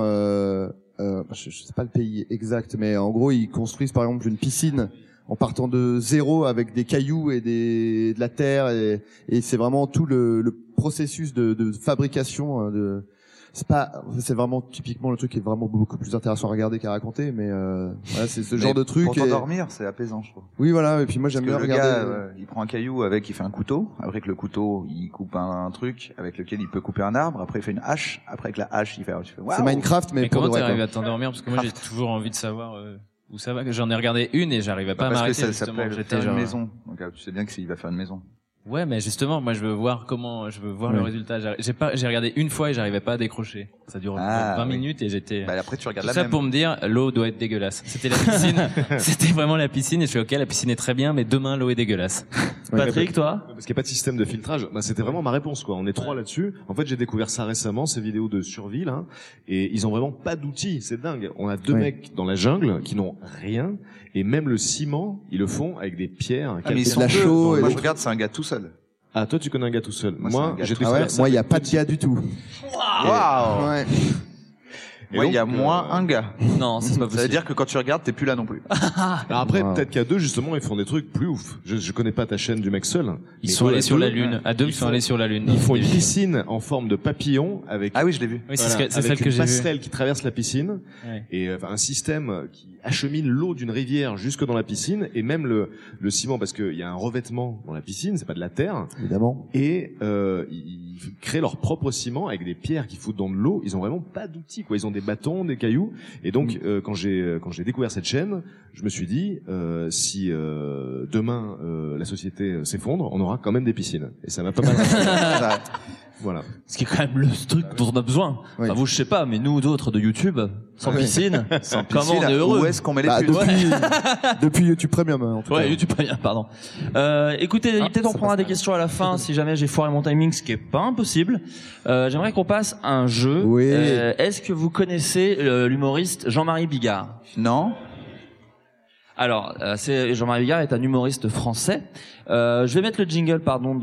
je sais pas le pays exact, mais en gros, ils construisent par exemple une piscine en partant de zéro avec des cailloux et de la terre, et c'est vraiment tout le processus de fabrication c'est vraiment typiquement le truc qui est vraiment beaucoup plus intéressant à regarder qu'à raconter, mais voilà, c'est ce genre de truc. Pour t'endormir, c'est apaisant, je trouve. Oui, voilà. Et puis moi, j'aime bien regarder. Gars, il prend un caillou il fait un couteau. Avec le couteau, il coupe un truc avec lequel il peut couper un arbre. Après, il fait une hache. Après, avec la hache, il fait. Wow. C'est Minecraft, mais comment t'es arrivé à t'endormir? Parce que moi, j'ai toujours envie de savoir où ça va. J'en ai regardé une et j'arrivais pas à m'arrêter. Parce que ça s'appelle faire une maison. Donc, tu sais bien que s'il va faire une maison. Ouais, mais justement, moi, je veux voir le résultat. J'ai regardé une fois et j'arrivais pas à décrocher. Ça dure 20 minutes et j'étais. Après, tu regardes tout ça pour me dire, l'eau doit être dégueulasse. C'était la piscine. C'était vraiment la piscine et je suis ok, la piscine est très bien, mais demain, l'eau est dégueulasse. Patrick, toi? Parce qu'il n'y a pas de système de filtrage. C'était vraiment ma réponse, quoi. On est 3 là-dessus. En fait, j'ai découvert ça récemment, ces vidéos de survie, là. Et ils ont vraiment pas d'outils. C'est dingue. On a 2 mecs dans la jungle qui n'ont rien. Et même le ciment, ils le font avec des pierres. Mais ils sont chauds. Moi, je regarde, c'est un gars tout seul. Ah, toi, tu connais un gars tout seul. Moi, j'ai moi, il y a pas de gars du tout. Waouh! Ouais. Moi, il y a moins un gars. Non, c'est pas possible. Ça veut dire que quand tu regardes, t'es plus là non plus. Alors après, peut-être qu'à 2, justement, ils font des trucs plus ouf. Je connais pas ta chaîne du mec seul. Ils sont allés sur la Lune. À 2, ils sont allés sur la Lune. Ils font une piscine en forme de papillon avec. Ah oui, je l'ai vu. Oui, c'est celle que j'ai vue. Une passerelle qui traverse la piscine. Ouais. Et un système qui achemine l'eau d'une rivière jusque dans la piscine, et même le ciment, parce qu'il y a un revêtement dans la piscine, c'est pas de la terre. Évidemment. Et ils créent leur propre ciment avec des pierres qu'ils foutent dans de l'eau. Ils ont vraiment pas d'outils, quoi. Ils ont des bâtons, des cailloux. Et donc, quand j'ai découvert cette chaîne, je me suis dit, si demain la société s'effondre, on aura quand même des piscines. Et ça m'a pas mal. Voilà. Ce qui est quand même le truc dont on a besoin. Oui. Enfin, vous, je sais pas, mais nous d'autres de YouTube, sans piscine, comment on est heureux? Où est-ce qu'on met les pubs? Depuis YouTube Premium, en tout cas. Ouais, YouTube Premium, pardon. Écoutez, peut-être on prendra des questions à la fin si jamais j'ai foiré mon timing, ce qui est pas impossible. J'aimerais qu'on passe à un jeu. Oui. Est-ce que vous connaissez l'humoriste Jean-Marie Bigard? Non. Alors, Jean-Marie Bigard est un humoriste français. Je vais mettre le jingle,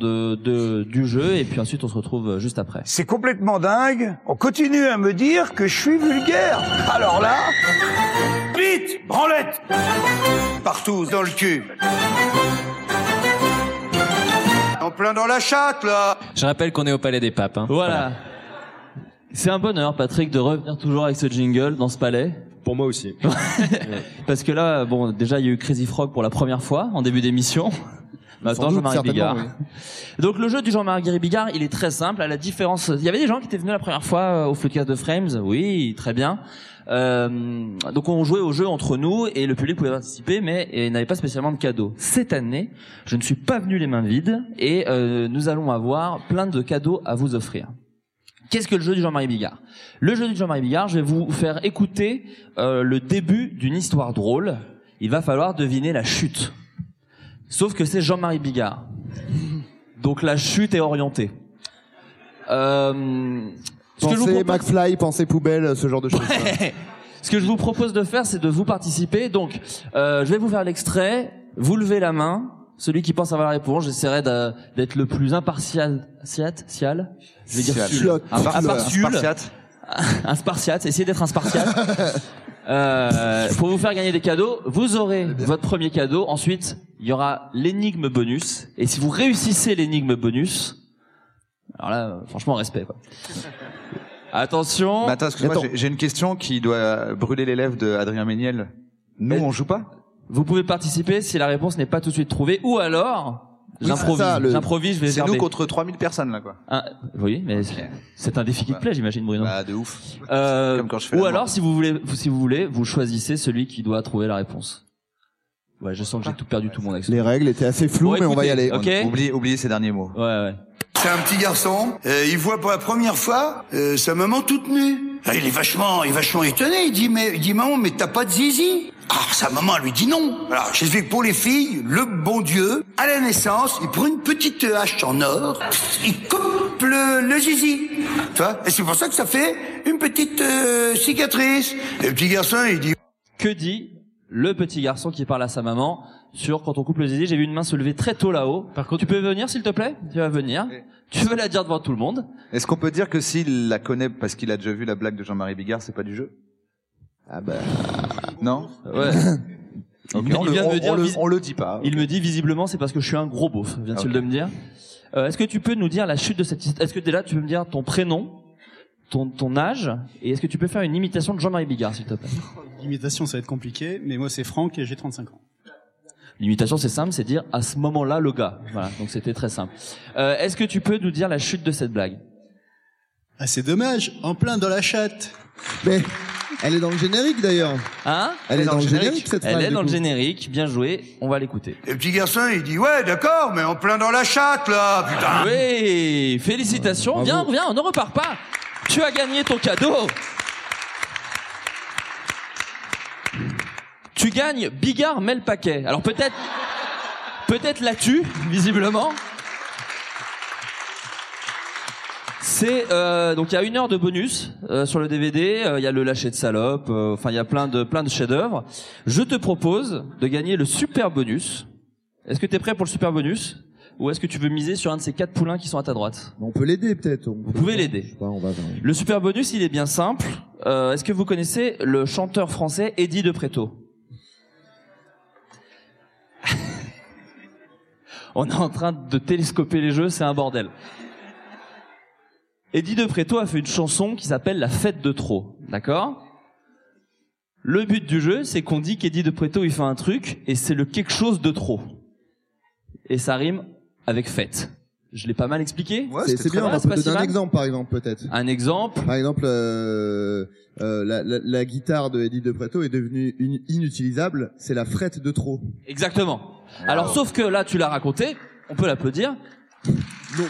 du jeu, et puis ensuite on se retrouve juste après. C'est complètement dingue. On continue à me dire que je suis vulgaire. Alors là, vite, branlette, partout dans le cul. En plein dans la chatte, là. Je rappelle qu'on est au Palais des Papes. Hein. Voilà. C'est un bonheur, Patrick, de revenir toujours avec ce jingle dans ce palais. Pour moi aussi. Parce que là, bon, déjà, il y a eu Crazy Frog pour la première fois, en début d'émission. Maintenant, Jean-Marie Bigard. Oui. Donc, le jeu du Jean-Marie Bigard, il est très simple, à la différence... Il y avait des gens qui étaient venus la première fois au Floodcast de Frames. Oui, très bien. Donc, on jouait au jeu entre nous et le public pouvait participer, mais il n'avait pas spécialement de cadeaux. Cette année, je ne suis pas venu les mains vides et nous allons avoir plein de cadeaux à vous offrir. Qu'est-ce que le jeu du Jean-Marie Bigard? Le jeu du Jean-Marie Bigard, je vais vous faire écouter le début d'une histoire drôle. Il va falloir deviner la chute. Sauf que c'est Jean-Marie Bigard. Donc la chute est orientée. Pensez McFly, pensez poubelle, ce genre de choses. Ouais. Ce que je vous propose de faire, c'est de vous participer. Donc, je vais vous faire l'extrait. Vous levez la main. Celui qui pense avoir la réponse, j'essaierai d'être le plus impartial. Je vais dire un spartiate. Essayez d'être un spartiate. Pour vous faire gagner des cadeaux, vous aurez votre premier cadeau. Ensuite, il y aura l'énigme bonus. Et si vous réussissez l'énigme bonus, alors là, franchement, respect, quoi. Attention. Mais attends, excuse-moi, j'ai une question qui doit brûler les lèvres de Adrien Méniel. Nous, on joue pas? Vous pouvez participer si la réponse n'est pas tout de suite trouvée, ou alors, j'improvise, je vais C'est nous contre 3000 personnes, là, quoi. Oui, mais c'est un défi qui te plaît, j'imagine, Bruno. Bah, de ouf. Comme quand je fais ou alors, si vous voulez, vous choisissez celui qui doit trouver la réponse. Ouais, je sens que j'ai tout perdu, tout mon accent. Les règles étaient assez floues, mais on va y aller. Okay. Oubliez ces derniers mots. Ouais. C'est un petit garçon, il voit pour la première fois sa maman toute nue. Il est vachement étonné, il dit maman, mais t'as pas de zizi? Ah, sa maman lui dit non. Alors, j'ai fait que pour les filles, le bon Dieu, à la naissance, il prend une petite hache en or, il coupe le zizi. Tu vois? Et c'est pour ça que ça fait une petite cicatrice. Et le petit garçon, il dit... Que dit le petit garçon qui parle à sa maman sur quand on coupe le zizi? J'ai vu une main se lever très tôt là-haut. Par contre, tu peux venir s'il te plaît? Tu vas venir. Tu veux la dire devant tout le monde? Est-ce qu'on peut dire que s'il la connaît parce qu'il a déjà vu la blague de Jean-Marie Bigard, c'est pas du jeu? Ah bah... Non? Ouais. Okay, on le dit pas. Il me dit visiblement c'est parce que je suis un gros beauf, vient-il de me dire. Est-ce que tu peux nous dire la chute de cette histoire? Est-ce que déjà tu peux me dire ton prénom, ton âge, et est-ce que tu peux faire une imitation de Jean-Marie Bigard s'il te plaît? L'imitation ça va être compliqué, mais moi c'est Franck et j'ai 35 ans. L'imitation c'est simple, c'est dire à ce moment-là le gars. Voilà, donc c'était très simple. Est-ce que tu peux nous dire la chute de cette blague? Ah c'est dommage, en plein dans la chatte. Mais elle est dans le générique d'ailleurs. Hein? Elle est dans le générique cette phrase. Elle est dans le générique, bien joué, on va l'écouter. Et le petit garçon il dit ouais d'accord, mais en plein dans la chatte là, putain. Oui, félicitations, viens, on ne repart pas. Tu as gagné ton cadeau. Tu gagnes Bigard met le paquet. Alors peut-être l'as-tu, visiblement. C'est donc il y a 1 heure de bonus sur le DVD, il y a le lâcher de salope, enfin il y a plein de chefs-d'œuvre. Je te propose de gagner le super bonus. Est-ce que tu es prêt pour le super bonus ou est-ce que tu veux miser sur un de ces 4 poulains qui sont à ta droite? On peut l'aider peut-être. Vous pouvez l'aider. Le super bonus, il est bien simple. Est-ce que vous connaissez le chanteur français Eddie de Préto? On est en train de télescoper les jeux, c'est un bordel. Eddie de Préto a fait une chanson qui s'appelle La fête de trop, d'accord? Le but du jeu, c'est qu'on dit qu'Eddie de Préto il fait un truc et c'est le quelque chose de trop. Et ça rime avec fête. Je l'ai pas mal expliqué? Ouais, c'est bien, on peut donner un exemple par exemple peut-être. Un exemple? Par exemple, la guitare de Eddie de Préto est devenue inutilisable, c'est la frette de trop. Exactement. Wow. Alors sauf que là tu l'as raconté, on peut l'applaudir. Non.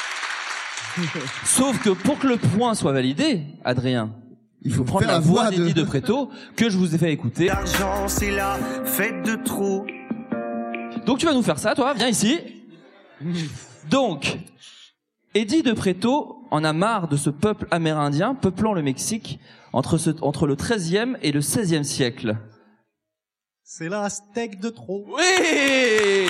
Sauf que pour que le point soit validé, Adrien, il faut prendre la voix d'Eddie de Préto que je vous ai fait écouter. L'argent, c'est la fête de trop. Donc tu vas nous faire ça, toi, viens ici. Donc, Eddie de Préto en a marre de ce peuple amérindien peuplant le Mexique entre le 13e et le 16e siècle. C'est la steak de trop. Oui!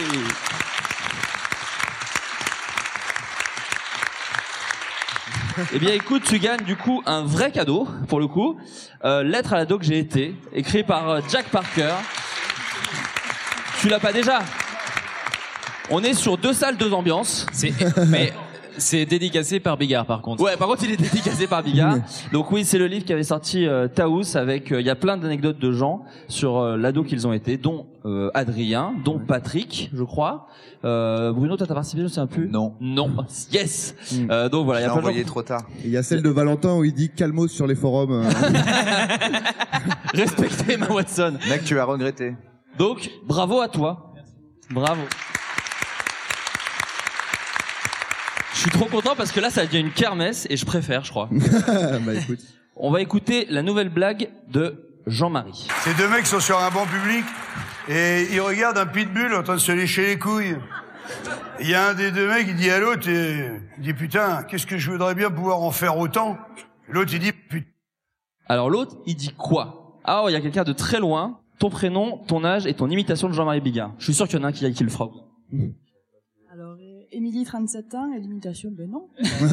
Eh bien écoute, tu gagnes du coup un vrai cadeau, pour le coup. Lettre à l'ado que j'ai été, écrit par Jack Parker. Tu l'as pas déjà? On est sur 2 salles, 2 ambiances. Mais C'est dédicacé par Bigard, par contre. Ouais, par contre, il est dédicacé par Bigard. Donc oui, c'est le livre qui avait sorti Taous avec, il y a plein d'anecdotes de gens sur l'ado qu'ils ont été, dont Adrien, dont Patrick, je crois. Bruno, toi t'as participé, je ne sais plus. Non. Non. Yes. Donc voilà, il y a J'ai plein de envoyé gens. trop tard. Il y a celle de Valentin où il dit calmos sur les forums. Respectez Emma Watson. Mec, tu vas regretter. Donc, bravo à toi. Bravo. Je suis trop content parce que là, ça devient une kermesse et je préfère, je crois. Bah écoute. On va écouter la nouvelle blague de Jean-Marie. Ces deux mecs sont sur un banc public et ils regardent un pitbull en train de se lécher les couilles. Il y a un des deux mecs, il dit à l'autre, il dit putain, qu'est-ce que je voudrais bien pouvoir en faire autant. L'autre il dit putain. Alors l'autre, il dit quoi? Ah, il y a quelqu'un de très loin. Ton prénom, ton âge et ton imitation de Jean-Marie Bigard. Je suis sûr qu'il y en a un qui le fera. Alors, Émilie, 37 ans, et l'imitation, ben non.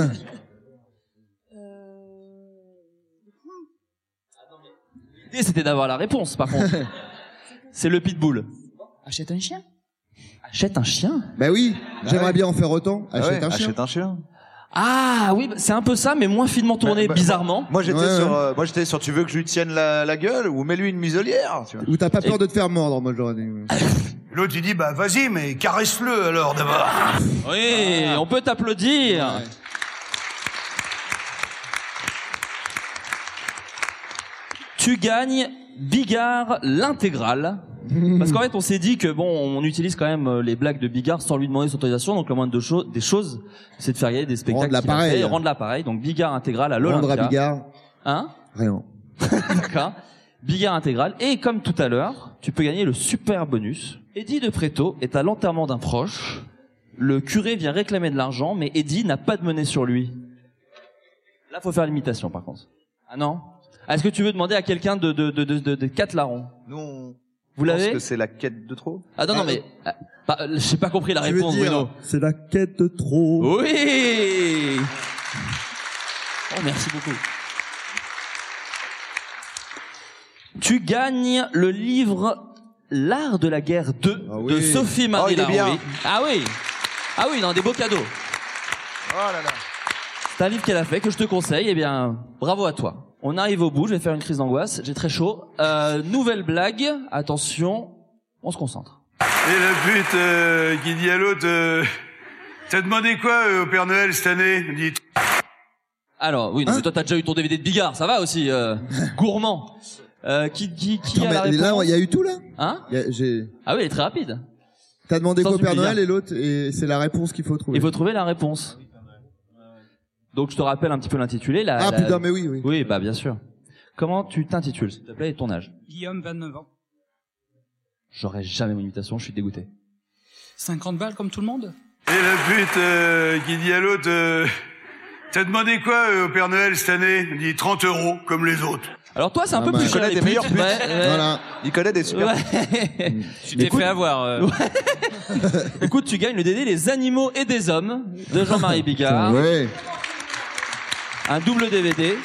L'idée, c'était d'avoir la réponse, par contre. C'est le pitbull. Achète un chien. Achète un chien? Bah oui, j'aimerais bien en faire autant. Ah Achète ouais, un chien. Achète un chien. Ah oui, c'est un peu ça, mais moins finement tourné, bizarrement. Moi j'étais sur tu veux que je lui tienne la gueule ou mets-lui une muselière. Tu vois. Ou t'as pas peur de te faire mordre, moi j'aurais dit. L'autre il dit bah vas-y mais caresse-le alors d'abord. Oui, on peut t'applaudir. Ouais. Tu gagnes Bigard l'intégrale. Parce qu'en fait, on s'est dit que bon, on utilise quand même les blagues de Bigard sans lui demander son autorisation. Donc, le moindre des choses, c'est de faire gagner des spectacles qu'il a fait, rendre l'appareil. Donc, Bigard intégral à l'Olympia. Rendre à Bigard. Hein? Rien. D'accord. Bigard intégral. Et comme tout à l'heure, tu peux gagner le super bonus. Eddie de Préto est à l'enterrement d'un proche. Le curé vient réclamer de l'argent, mais Eddie n'a pas de monnaie sur lui. Là, faut faire l'imitation, par contre. Ah non? Est-ce que tu veux demander à quelqu'un de Catlaron? Non. Vous l'avez? Parce que c'est la quête de trop. Ah non, mais j'ai pas compris la réponse, Bruno. C'est la quête de trop. Oui. Oh, merci beaucoup. Tu gagnes le livre L'art de la guerre 2 de Sophie Marie Larouille. Ah oui. Ah oui, non, des beaux cadeaux. Oh là là. C'est un livre qu'elle a fait que je te conseille. Eh bien, bravo à toi. On arrive au bout, je vais faire une crise d'angoisse, j'ai très chaud. Nouvelle blague, attention, on se concentre. Et la pute qui dit à l'autre, t'as demandé quoi au Père Noël cette année? Il dit... Alors, oui, mais toi t'as déjà eu ton DVD de Bigard, ça va aussi, gourmand. Qui Attends, a la réponse? Là, il y a eu tout là? Hein? Ah oui, elle est très rapide. T'as demandé Sans quoi au Père Bigard. Noël et l'autre, et c'est la réponse qu'il faut trouver. Il faut trouver la réponse. Donc je te rappelle un petit peu l'intitulé. Putain, mais oui. Oui, bah bien sûr. Comment tu t'intitules, s'il te plaît, et ton âge? Guillaume, 29 ans. J'aurais jamais mon imitation, je suis dégoûté. 50 balles comme tout le monde? Et la pute qui dit à l'autre, t'as demandé quoi au Père Noël cette année? Il dit 30 €, comme les autres. Alors toi, c'est un peu plus cher. Il connaît des meilleurs putes. Ouais. Voilà. Il connaît des super. Ouais. Tu t'es fait avoir. Écoute, tu gagnes le DD Les animaux et des hommes de Jean-Marie Bigard. Ouais. Un double DVD.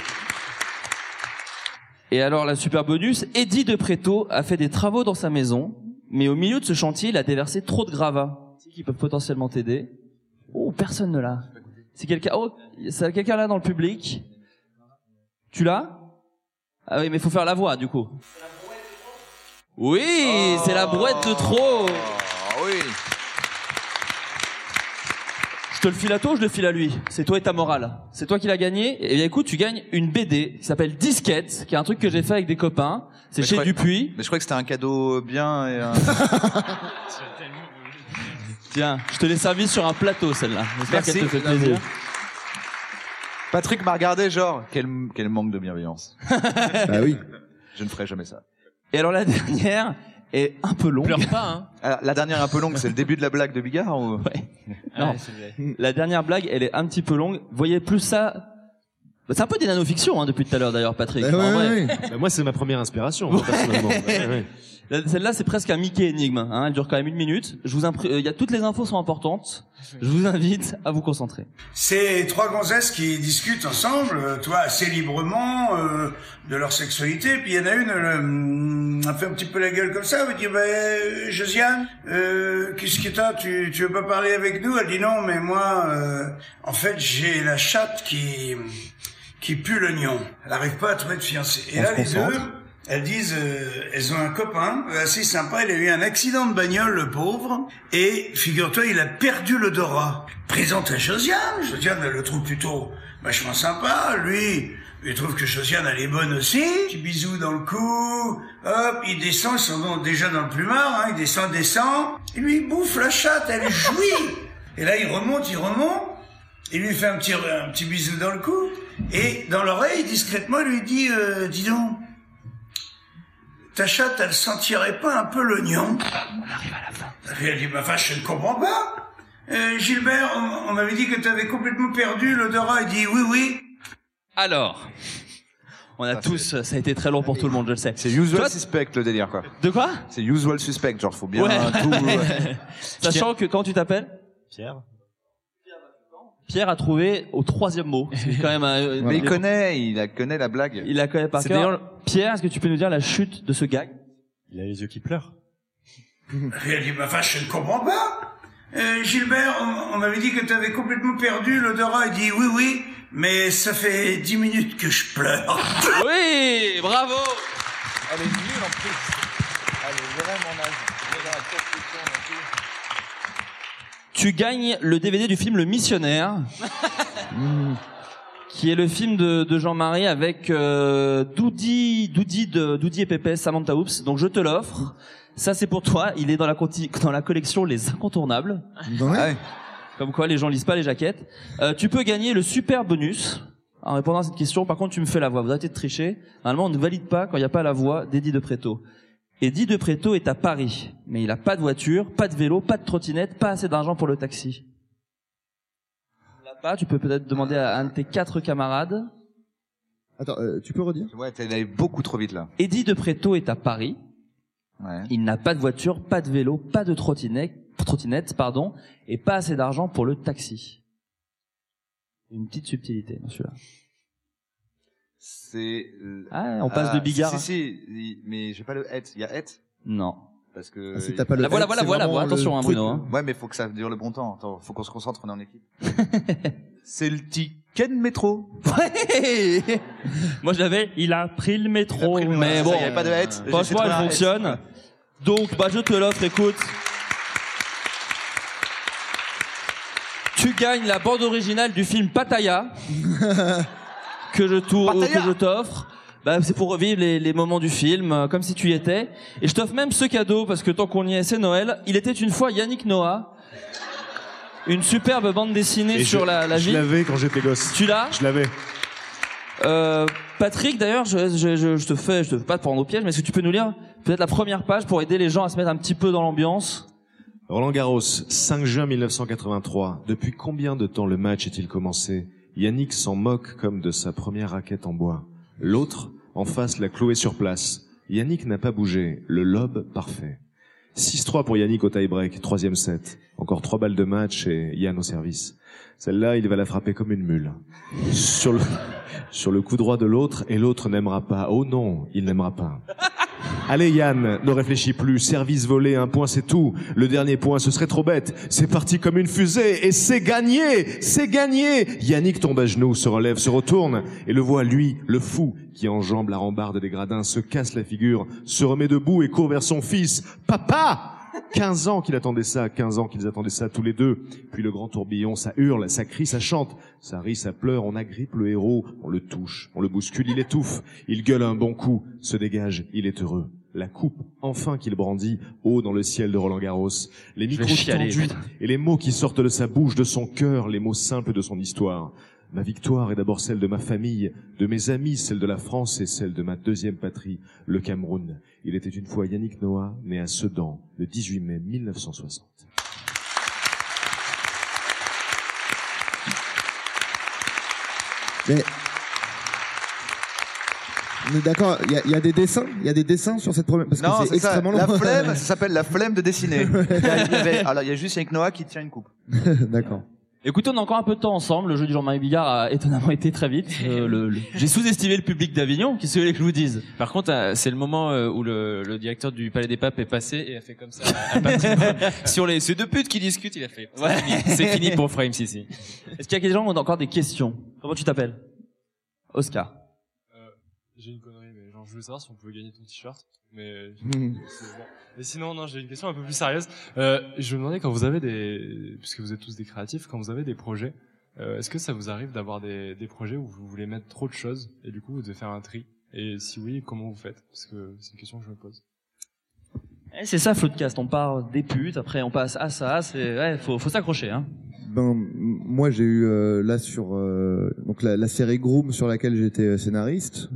Et alors, la super bonus, Eddie de Préto a fait des travaux dans sa maison, mais au milieu de ce chantier, il a déversé trop de gravats qui peuvent potentiellement t'aider. Oh, personne ne l'a. C'est quelqu'un, c'est quelqu'un là dans le public. Tu l'as? Ah oui, mais faut faire la voix, du coup. Oui, c'est la brouette de trop. Oui. Je te le file à toi ou je le file à lui? C'est toi et ta morale. C'est toi qui l'as gagné. Et bien écoute, tu gagnes une BD qui s'appelle Disquette, qui est un truc que j'ai fait avec des copains. C'est chez Dupuis. Mais je crois que c'était un cadeau bien et Tiens, je te l'ai servi sur un plateau, celle-là. J'espère qu'elle te fait plaisir. Patrick m'a regardé genre, quel manque de bienveillance. Bah oui. Je ne ferai jamais ça. Et alors la dernière est un peu longue. Pleure pas, hein. Alors, la dernière est un peu longue, c'est le début de la blague de Bigard ou? Ouais. Non. La dernière blague, elle est un petit peu longue. Voyez plus ça. C'est un peu des nanofictions, hein, depuis tout à l'heure d'ailleurs, Patrick. Bah, moi, c'est ma première inspiration, personnellement. Celle-là, c'est presque un Mickey énigme. Hein. Elle dure quand même 1 minute. Il y a toutes les infos sont importantes. Je vous invite à vous concentrer. C'est 3 gonzesses qui discutent ensemble, assez librement de leur sexualité. Puis il y en a une, elle fait un petit peu la gueule comme ça. Elle dit, Josiane, qu'est-ce que t'as? Tu veux pas parler avec nous? Elle dit non, mais moi, en fait, j'ai la chatte qui pue l'oignon. Elle n'arrive pas à trouver de fiancé. Et là, les deux, elles disent, elles ont un copain assez sympa, il a eu un accident de bagnole, le pauvre, et figure-toi, il a perdu l'odorat. Présente à Josiane, Josiane, elle le trouve plutôt vachement sympa, lui, il trouve que Josiane, elle est bonne aussi, petit bisou dans le cou, hop, il descend, ils sont déjà dans le plumard, hein, il descend, et lui, il bouffe la chatte, elle jouit. Et là, il remonte, il lui fait un petit bisou dans le cou, et dans l'oreille, discrètement, il lui dit, dis donc, ta chatte, elle sentirait pas un peu l'oignon? On arrive à la fin. Elle dit, ma vache, je ne comprends pas. Gilbert, on m'avait dit que tu avais complètement perdu l'odorat. Il dit, oui. Alors, on a tous, ça a été très long pour tout le monde, je le sais. C'est usual suspect, le délire, quoi. De quoi? C'est usual suspect, genre, faut bien tout... Sachant que, comment tu t'appelles? Pierre a trouvé au 3e mot. C'est quand même mais il connaît la blague. Il la connaît par cœur. Pierre, est-ce que tu peux nous dire la chute de ce gag? Il a les yeux qui pleurent. Elle dit, ma vache, je ne comprends pas. Gilbert, on m'avait dit que tu avais complètement perdu l'odorat. Il dit, oui, mais ça fait 10 minutes que je pleure. Oui, bravo. Elle est nulle en plus. Elle est vraiment naze. Tu gagnes le DVD du film Le Missionnaire, qui est le film de Jean-Marie avec Doudi et Pépé, Samantha Oops. Donc je te l'offre. Ça c'est pour toi. Il est dans la collection Les Incontournables. Ouais. Comme quoi les gens lisent pas les jaquettes. Tu peux gagner le super bonus en répondant à cette question. Par contre, tu me fais la voix. Vous arrêtez de tricher. Normalement, on ne valide pas quand il n'y a pas la voix d'Eddie de Préto. Eddie de Préto est à Paris, mais il a pas de voiture, pas de vélo, pas de trottinette, pas assez d'argent pour le taxi. Tu peux peut-être demander à un de tes 4 camarades. Attends, tu peux redire? Ouais, t'es allé beaucoup trop vite là. Eddie de Préto est à Paris. Ouais. Il n'a pas de voiture, pas de vélo, pas de trottinette, et pas assez d'argent pour le taxi. Une petite subtilité dans celui-là. C'est... on passe de Bigard. Si, mais j'ai pas le het. Il y a het? Non. Parce que... si t'as pas le voilà, attention, hein, Bruno. Hein. Ouais, mais faut que ça dure le bon temps. Attends, faut qu'on se concentre, on est en équipe. C'est le ticket de métro. Ouais. Moi il a pris le métro, mais bon. Il y avait pas de het. Franchement, elle fonctionne. Donc, je te l'offre, écoute. Tu gagnes la bande originale du film Pattaya. que je t'offre. C'est pour revivre les moments du film, comme si tu y étais. Et je t'offre même ce cadeau, parce que tant qu'on y est, c'est Noël. Il était une fois Yannick Noah. Une superbe bande dessinée sur la vie. Je l'avais quand j'étais gosse. Tu l'as? Je l'avais. Patrick, d'ailleurs, je te fais pas te prendre au piège, mais est-ce que tu peux nous lire peut-être la première page pour aider les gens à se mettre un petit peu dans l'ambiance? Roland Garros, 5 juin 1983. Depuis combien de temps le match est-il commencé? Yannick s'en moque comme de sa première raquette en bois. L'autre, en face, l'a cloué sur place. Yannick n'a pas bougé. Le lob parfait. 6-3 pour Yannick au tie-break, 3e set. Encore 3 balles de match et Yann au service. Celle-là, il va la frapper comme une mule. Sur le coup droit de l'autre, et l'autre n'aimera pas. Oh non, il n'aimera pas. Allez Yann, ne réfléchis plus, service volé, 1 point c'est tout. Le dernier point, ce serait trop bête. C'est parti comme une fusée, et c'est gagné. Yannick tombe à genoux, se relève, se retourne, et le voit, lui, le fou, qui enjambe la rambarde des gradins, se casse la figure, se remet debout et court vers son fils. Papa! 15 ans qu'ils attendaient ça tous les deux. Puis le grand tourbillon, ça hurle, ça crie, ça chante, ça rit, ça pleure, on agrippe le héros, on le touche, on le bouscule, il étouffe, il gueule un bon coup, se dégage, il est heureux. La coupe, enfin qu'il brandit, haut dans le ciel de Roland Garros. Les micros tendus et les mots qui sortent de sa bouche, de son cœur, les mots simples de son histoire. Ma victoire est d'abord celle de ma famille, de mes amis, celle de la France et celle de ma 2e patrie, le Cameroun. Il était une fois Yannick Noah, né à Sedan, le 18 mai 1960. Mais On est d'accord, il y a des dessins sur cette première, parce non, que c'est extrêmement long. La flemme, ça s'appelle la flemme de dessiner. Alors, il y a juste Yannick Noah qui tient une coupe. D'accord. Écoutez, on a encore un peu de temps ensemble. Le jeu du Jean-Marie Bigard a étonnamment été très vite. J'ai sous-estimé le public d'Avignon. Qu'est-ce que vous voulez que je vous dise? Par contre, c'est le moment où le directeur du Palais des Papes est passé et a fait comme ça un patrimoine sur ces deux putes qui discutent. Il a fait. Ouais. C'est fini pour Frame Sissi. Est-ce qu'il y a des gens qui ont encore des questions? Comment tu t'appelles? Oscar. J'ai une connerie, mais genre je voulais savoir si on pouvait gagner ton t-shirt. Mais Mmh. mais sinon, non, j'ai une question un peu plus sérieuse. Je me demandais quand vous avez puisque vous êtes tous des créatifs, quand vous avez des projets, est-ce que ça vous arrive d'avoir des projets où vous voulez mettre trop de choses et du coup vous devez faire un tri? Et si oui, comment vous faites? Parce que c'est une question que je me pose. C'est ça, Floodcast. On part des putes, après on passe à ça. Faut s'accrocher, hein. Moi j'ai eu là sur donc la série Groom sur laquelle j'étais scénariste.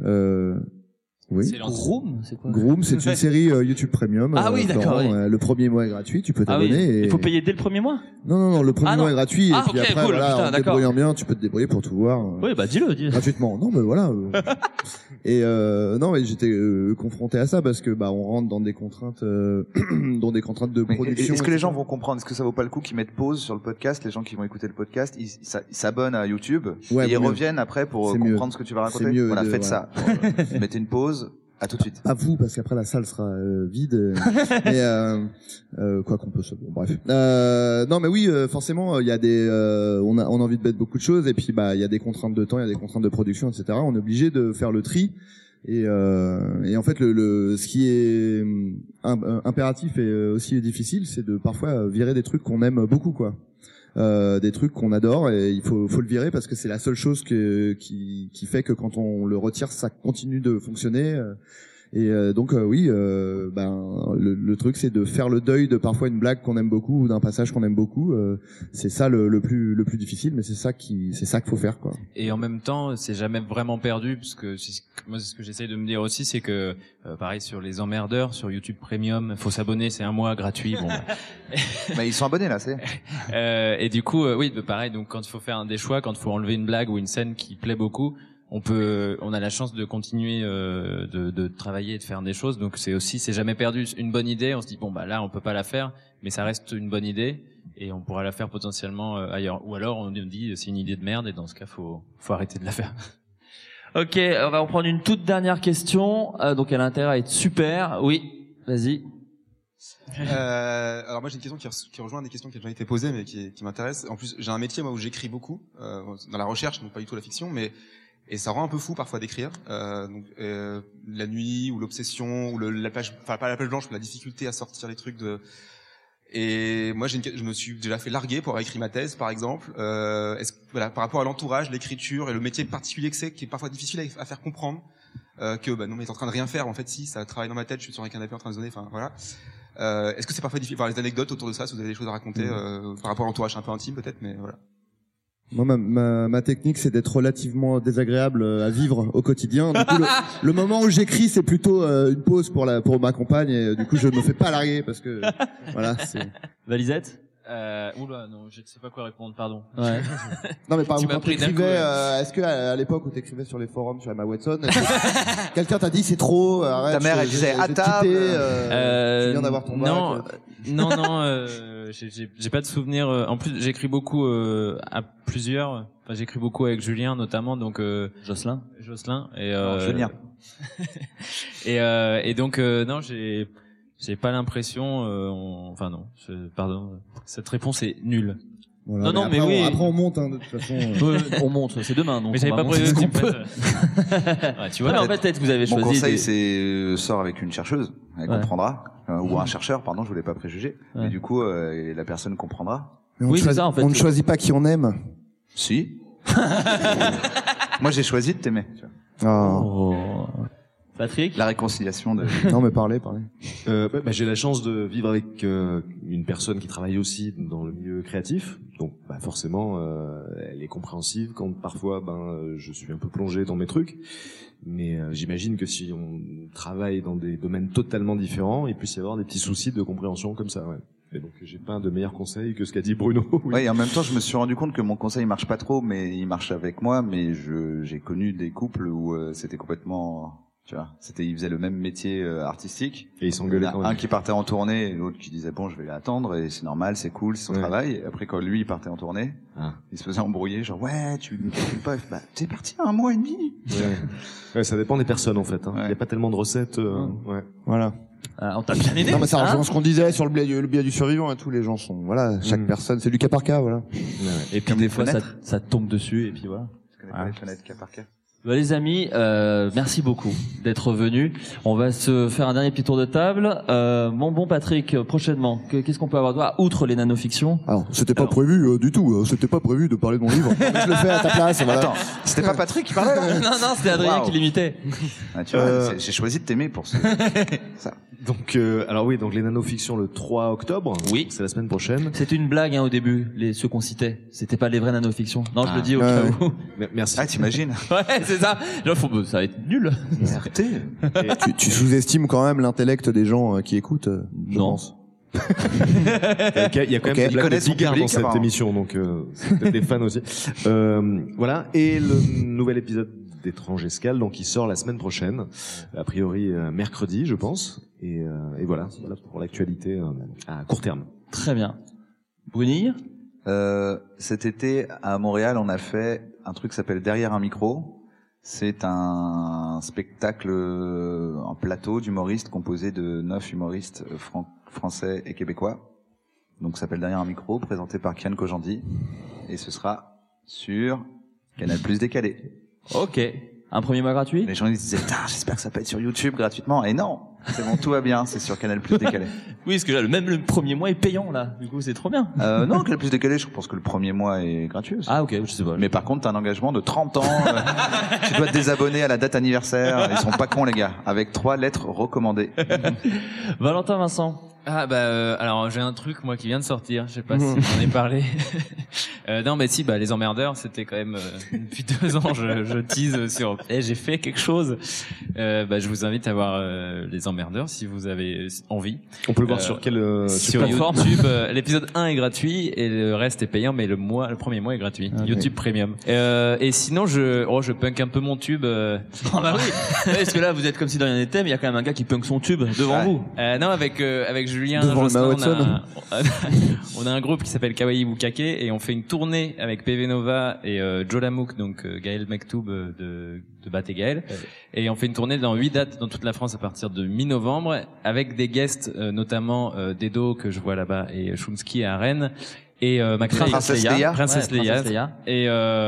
Oui. C'est Groom, c'est quoi? Groom, c'est une série YouTube Premium. Ah oui, d'accord. Oui. Le premier mois est gratuit, tu peux t'abonner. Ah oui. Et... Il faut payer dès le premier mois? Non, le premier mois est gratuit. Ah, et puis ok, après, cool, voilà, putain, en te d'accord. débrouillant bien, tu peux te débrouiller pour tout voir. Oui, bah dis-le. Gratuitement. Non, mais voilà. Et non, mais j'étais confronté à ça parce que on rentre dans des contraintes, de production. Est-ce que les gens vont comprendre? Est-ce que ça vaut pas le coup qu'ils mettent pause sur le podcast? Les gens qui vont écouter le podcast, ils s'abonnent à YouTube et ils reviennent après pour comprendre ce que tu vas raconter. Mieux voilà, faites ça. Mettez une pause. À tout de suite. À vous, parce qu'après la salle sera vide. Mais quoi qu'on peut se... Bon, bref. Non, mais oui, forcément, il y a on a envie de mettre beaucoup de choses, et puis il y a des contraintes de temps, il y a des contraintes de production, etc. On est obligé de faire le tri. Et en fait, ce qui est impératif et aussi difficile, c'est de parfois virer des trucs qu'on aime beaucoup, quoi. Des trucs qu'on adore, et il faut le virer parce que c'est la seule chose qui fait que quand on le retire, ça continue de fonctionner. Et donc oui, le truc c'est de faire le deuil de parfois une blague qu'on aime beaucoup ou d'un passage qu'on aime beaucoup. C'est ça le plus difficile, mais c'est ça qu'il faut faire, quoi. Et en même temps, c'est jamais vraiment perdu, parce que moi c'est ce que j'essaye de me dire aussi, c'est que pareil sur les emmerdeurs, sur YouTube Premium, faut s'abonner, c'est 1 mois gratuit. Bon. Mais ils sont abonnés là, c'est. Et du coup, oui, pareil. Donc quand il faut faire des choix, quand il faut enlever une blague ou une scène qui plaît beaucoup, on a la chance de continuer de travailler et de faire des choses. Donc c'est jamais perdu une bonne idée. On se dit là on peut pas la faire, mais ça reste une bonne idée et on pourra la faire potentiellement ailleurs. Ou alors on nous dit c'est une idée de merde et dans ce cas faut arrêter de la faire. Ok, on va reprendre une toute dernière question. Donc elle a intérêt à être super. Oui, vas-y. Alors moi j'ai une question qui rejoint des questions qui ont déjà été posées mais qui m'intéresse. En plus j'ai un métier moi où j'écris beaucoup dans la recherche, donc pas du tout la fiction, et ça rend un peu fou parfois d'écrire. La nuit ou l'obsession ou la page, enfin pas la page blanche, mais la difficulté à sortir les trucs de. Et moi je me suis déjà fait larguer pour avoir écrit ma thèse par exemple. Par rapport à l'entourage, l'écriture et le métier particulier que c'est, qui est parfois difficile à faire comprendre que non mais t'es en train de rien faire en fait, si ça travaille dans ma tête, je suis sur un canapé en train de zoner, enfin voilà. Est-ce que c'est parfois difficile, les anecdotes autour de ça, si vous avez des choses à raconter par rapport à l'entourage un peu intime peut-être, mais voilà. Moi, ma technique, c'est d'être relativement désagréable à vivre au quotidien. Du coup, le moment où j'écris, c'est plutôt une pause pour ma compagne, et du coup, je me fais pas larguer parce que voilà. Valisette. Oula, non, je ne sais pas quoi répondre, pardon. Ouais. Non, mais par exemple, quand t'écrivais, est-ce que à l'époque où t'écrivais sur les forums sur Emma Watson, quelqu'un t'a dit c'est trop, arrête. Ta mère, elle disait à table. Tu viens d'avoir ton bac. Non, j'ai pas de souvenir. En plus, j'écris beaucoup à plusieurs. Enfin, j'écris beaucoup avec Julien notamment, donc Jocelyn et Julien. et donc non, j'ai pas l'impression. Enfin non, pardon. Cette réponse est nulle. Voilà, non, mais oui. Après, on monte, de toute façon. On monte, c'est demain, donc. Mais j'avais pas prévu qu'on peut. Ouais, tu vois, mais en fait, peut-être que vous avez choisi. Mon conseil, c'est sors avec une chercheuse, elle comprendra, ou un chercheur, pardon, je voulais pas préjuger. Mais du coup, la personne comprendra. Mais c'est ça, en fait. On ne choisit pas qui on aime. Si. Moi, j'ai choisi de t'aimer. Oh. Patrick, la réconciliation de. Non, mais parlez. J'ai la chance de vivre avec une personne qui travaille aussi dans le milieu créatif, donc forcément elle est compréhensive quand parfois je suis un peu plongé dans mes trucs, mais j'imagine que si on travaille dans des domaines totalement différents, il puisse y avoir des petits soucis de compréhension comme ça. Ouais. Et donc j'ai pas de meilleur conseil que ce qu'a dit Bruno. Oui. Ouais, et en même temps je me suis rendu compte que mon conseil marche pas trop, mais il marche avec moi, mais j'ai connu des couples où c'était complètement Tu vois, ils faisaient le même métier artistique. Et ils s'engueulaient quand même. Un qui partait en tournée et l'autre qui disait bon, je vais attendre et c'est normal, c'est cool, c'est son travail. Et après quand lui il partait en tournée, il se faisait embrouiller, genre ouais, tu me calcules pas. Bah t'es parti 1 mois et demi. Ouais, ça dépend des personnes en fait. Il y a pas tellement de recettes. Voilà. On t'a bien aidé. Non mais ça rejoint ce qu'on disait sur le biais du survivant et tout. Les gens sont chaque personne, c'est du cas par cas, voilà. Et puis des fois ça tombe dessus et puis voilà. Je connais pas les fenêtres cas par cas. Bah, les amis, merci beaucoup d'être venus. On va se faire un dernier petit tour de table. Mon bon Patrick, prochainement, qu'est-ce qu'on peut avoir toi, outre les nanofictions? Alors, c'était pas prévu du tout. C'était pas prévu de parler de mon livre. Je le fais à ta place. Voilà. Attends, c'était pas Patrick qui parlait là? Non, c'était Adrien qui l'imitait. Ah, tu vois, j'ai choisi de t'aimer pour ça. Donc, alors oui, donc les nanofictions le 3 octobre. Oui. C'est la semaine prochaine. C'était une blague au début, ceux qu'on citait. C'était pas les vraies nanofictions. Non, je le dis au cas où. Merci. Ah, t'imagines? Ouais, c'est ça. Genre, ça va être nul. Tu sous-estimes quand même l'intellect des gens qui écoutent, je pense. Il y a quand même des blagues de Bigard dans cette émission, donc c'est peut-être des fans aussi. Voilà. Et le nouvel épisode d'Étrange Escale, donc il sort la semaine prochaine, a priori mercredi, je pense. Et voilà pour l'actualité à court terme. Très bien. Brunille. Cet été à Montréal, on a fait un truc qui s'appelle Derrière un micro. C'est un spectacle en plateau d'humoristes composé de 9 humoristes français et québécois. Donc ça s'appelle Derrière un micro, présenté par Kian Kojandi. Et ce sera sur Canal+ décalé. Ok. Un premier mois gratuit? Les gens ils disaient, j'espère que ça peut être sur YouTube gratuitement. Et non, c'est bon, tout va bien, c'est sur Canal+ décalé. Oui, parce que là, même le premier mois est payant, là. Du coup, c'est trop bien. Non, Canal+ décalé, je pense que le premier mois est gratuit aussi. Ah, ok, je sais pas. Mais par contre, t'as un engagement de 30 ans. Tu dois te désabonner à la date anniversaire. Ils sont pas cons, les gars. Avec 3 lettres recommandées. Valentin Vincent. Ah bah alors j'ai un truc moi qui vient de sortir, je sais pas si j'en ai parlé. Non mais si, les emmerdeurs, c'était quand même depuis 2 ans je tease sur j'ai fait quelque chose. Je vous invite à voir les emmerdeurs si vous avez envie. On peut le voir sur quelle sur YouTube. L'épisode 1 est gratuit et le reste est payant, mais le premier mois est gratuit. Okay. YouTube Premium. Et sinon je punk un peu mon tube. Bah oui. Parce que là vous êtes comme si de rien n'était, mais il y a quand même un gars qui punk son tube devant vous. Non avec Julien Jocelyn, on a un groupe qui s'appelle Kawaii Bukake et on fait une tournée avec PV Nova et Joe Lamouk, donc Gaël Mektoub de Bat et Gaël. Et on fait une tournée dans 8 dates dans toute la France à partir de mi-novembre avec des guests, notamment Dedo que je vois là-bas et Chomsky à Rennes. Et Princesse Leia. Et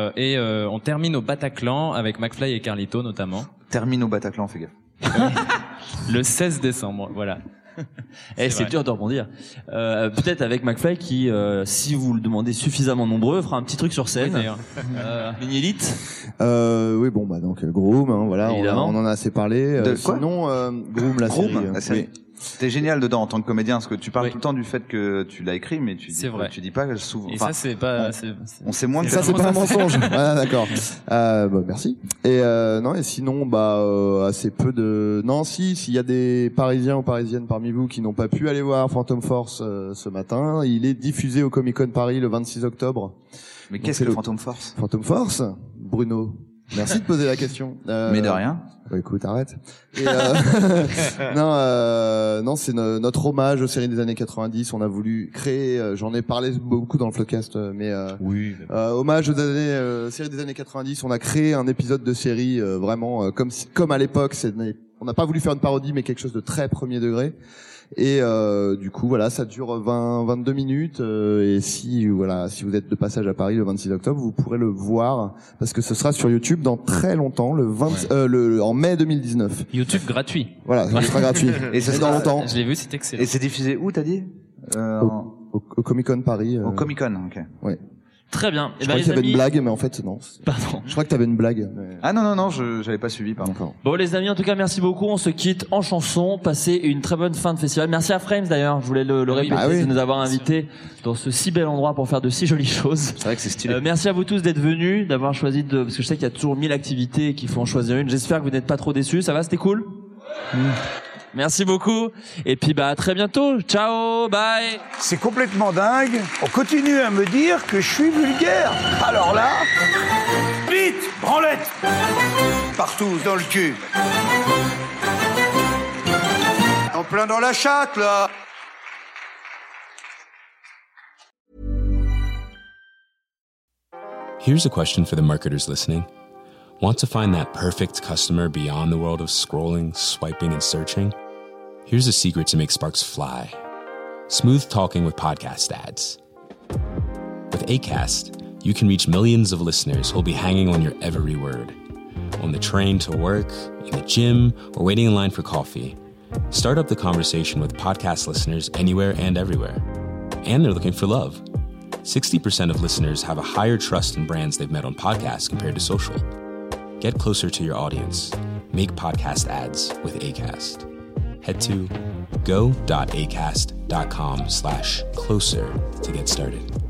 on termine au Bataclan avec McFly et Carlito notamment. Termine au Bataclan, fais gaffe. Le 16 décembre, voilà. C'est dur de rebondir. Peut-être avec McFly qui, si vous le demandez suffisamment nombreux, fera un petit truc sur scène. Mini Elite. Oui, bon, donc Groom, voilà, on en a assez parlé. De quoi sinon, Groom, la série. Oui. T'es génial dedans en tant que comédien, parce que tu parles tout le temps du fait que tu l'as écrit, mais tu dis pas souvent. Et ça, c'est pas. On sait moins que ça, c'est pas un mensonge. Ah, d'accord. Merci. Et non, et sinon, assez peu de. Non, s'il y a des Parisiens ou Parisiennes parmi vous qui n'ont pas pu aller voir Phantom Force ce matin, il est diffusé au Comic-Con Paris le 26 octobre. Mais qu'est-ce que le Phantom Force? Phantom Force, Bruno. Merci de poser la question. Mais de rien. Écoute, arrête. Et non, c'est notre hommage aux séries des années 90. On a voulu créer, j'en ai parlé beaucoup dans le podcast, mais hommage aux séries des années 90. On a créé un épisode de série vraiment comme à l'époque. On n'a pas voulu faire une parodie, mais quelque chose de très premier degré. Et du coup voilà, ça dure 22 minutes et si vous êtes de passage à Paris le 26 octobre, vous pourrez le voir parce que ce sera sur YouTube dans très longtemps, en mai 2019. YouTube gratuit. Voilà, ça sera gratuit. Et ça sera dans longtemps. Je l'ai vu, c'est excellent. Et c'est diffusé où, t'as dit? Au Comic-Con Paris. Au Comic-Con, OK. Ouais. Très bien. Je crois qu'il y avait une blague, mais en fait, non. Pardon. Je crois que tu avais une blague. Mais... Ah non, j'avais pas suivi, pardon. Bon, les amis, en tout cas, merci beaucoup. On se quitte en chanson. Passez une très bonne fin de festival. Merci à Frames, d'ailleurs. Je voulais le répéter, de nous avoir invités dans ce si bel endroit pour faire de si jolies choses. C'est vrai que c'est stylé. Merci à vous tous d'être venus, d'avoir choisi parce que je sais qu'il y a toujours 1000 activités qu'il faut en choisir une. J'espère que vous n'êtes pas trop déçus. Ça va, c'était cool? Merci beaucoup. Et puis, à très bientôt. Ciao, bye. C'est complètement dingue. On continue à me dire que je suis vulgaire. Alors là, vite, branlette. Partout dans le cul. En plein dans la chatte, là. Here's a question for the marketers listening. Want to find that perfect customer beyond the world of scrolling, swiping, and searching? Here's a secret to make sparks fly. Smooth talking with podcast ads. With Acast, you can reach millions of listeners who'll be hanging on your every word. On the train to work, in the gym, or waiting in line for coffee. Start up the conversation with podcast listeners anywhere and everywhere. And they're looking for love. 60% of listeners have a higher trust in brands they've met on podcasts compared to social. Get closer to your audience. Make podcast ads with Acast. Head to go.acast.com/closer to get started.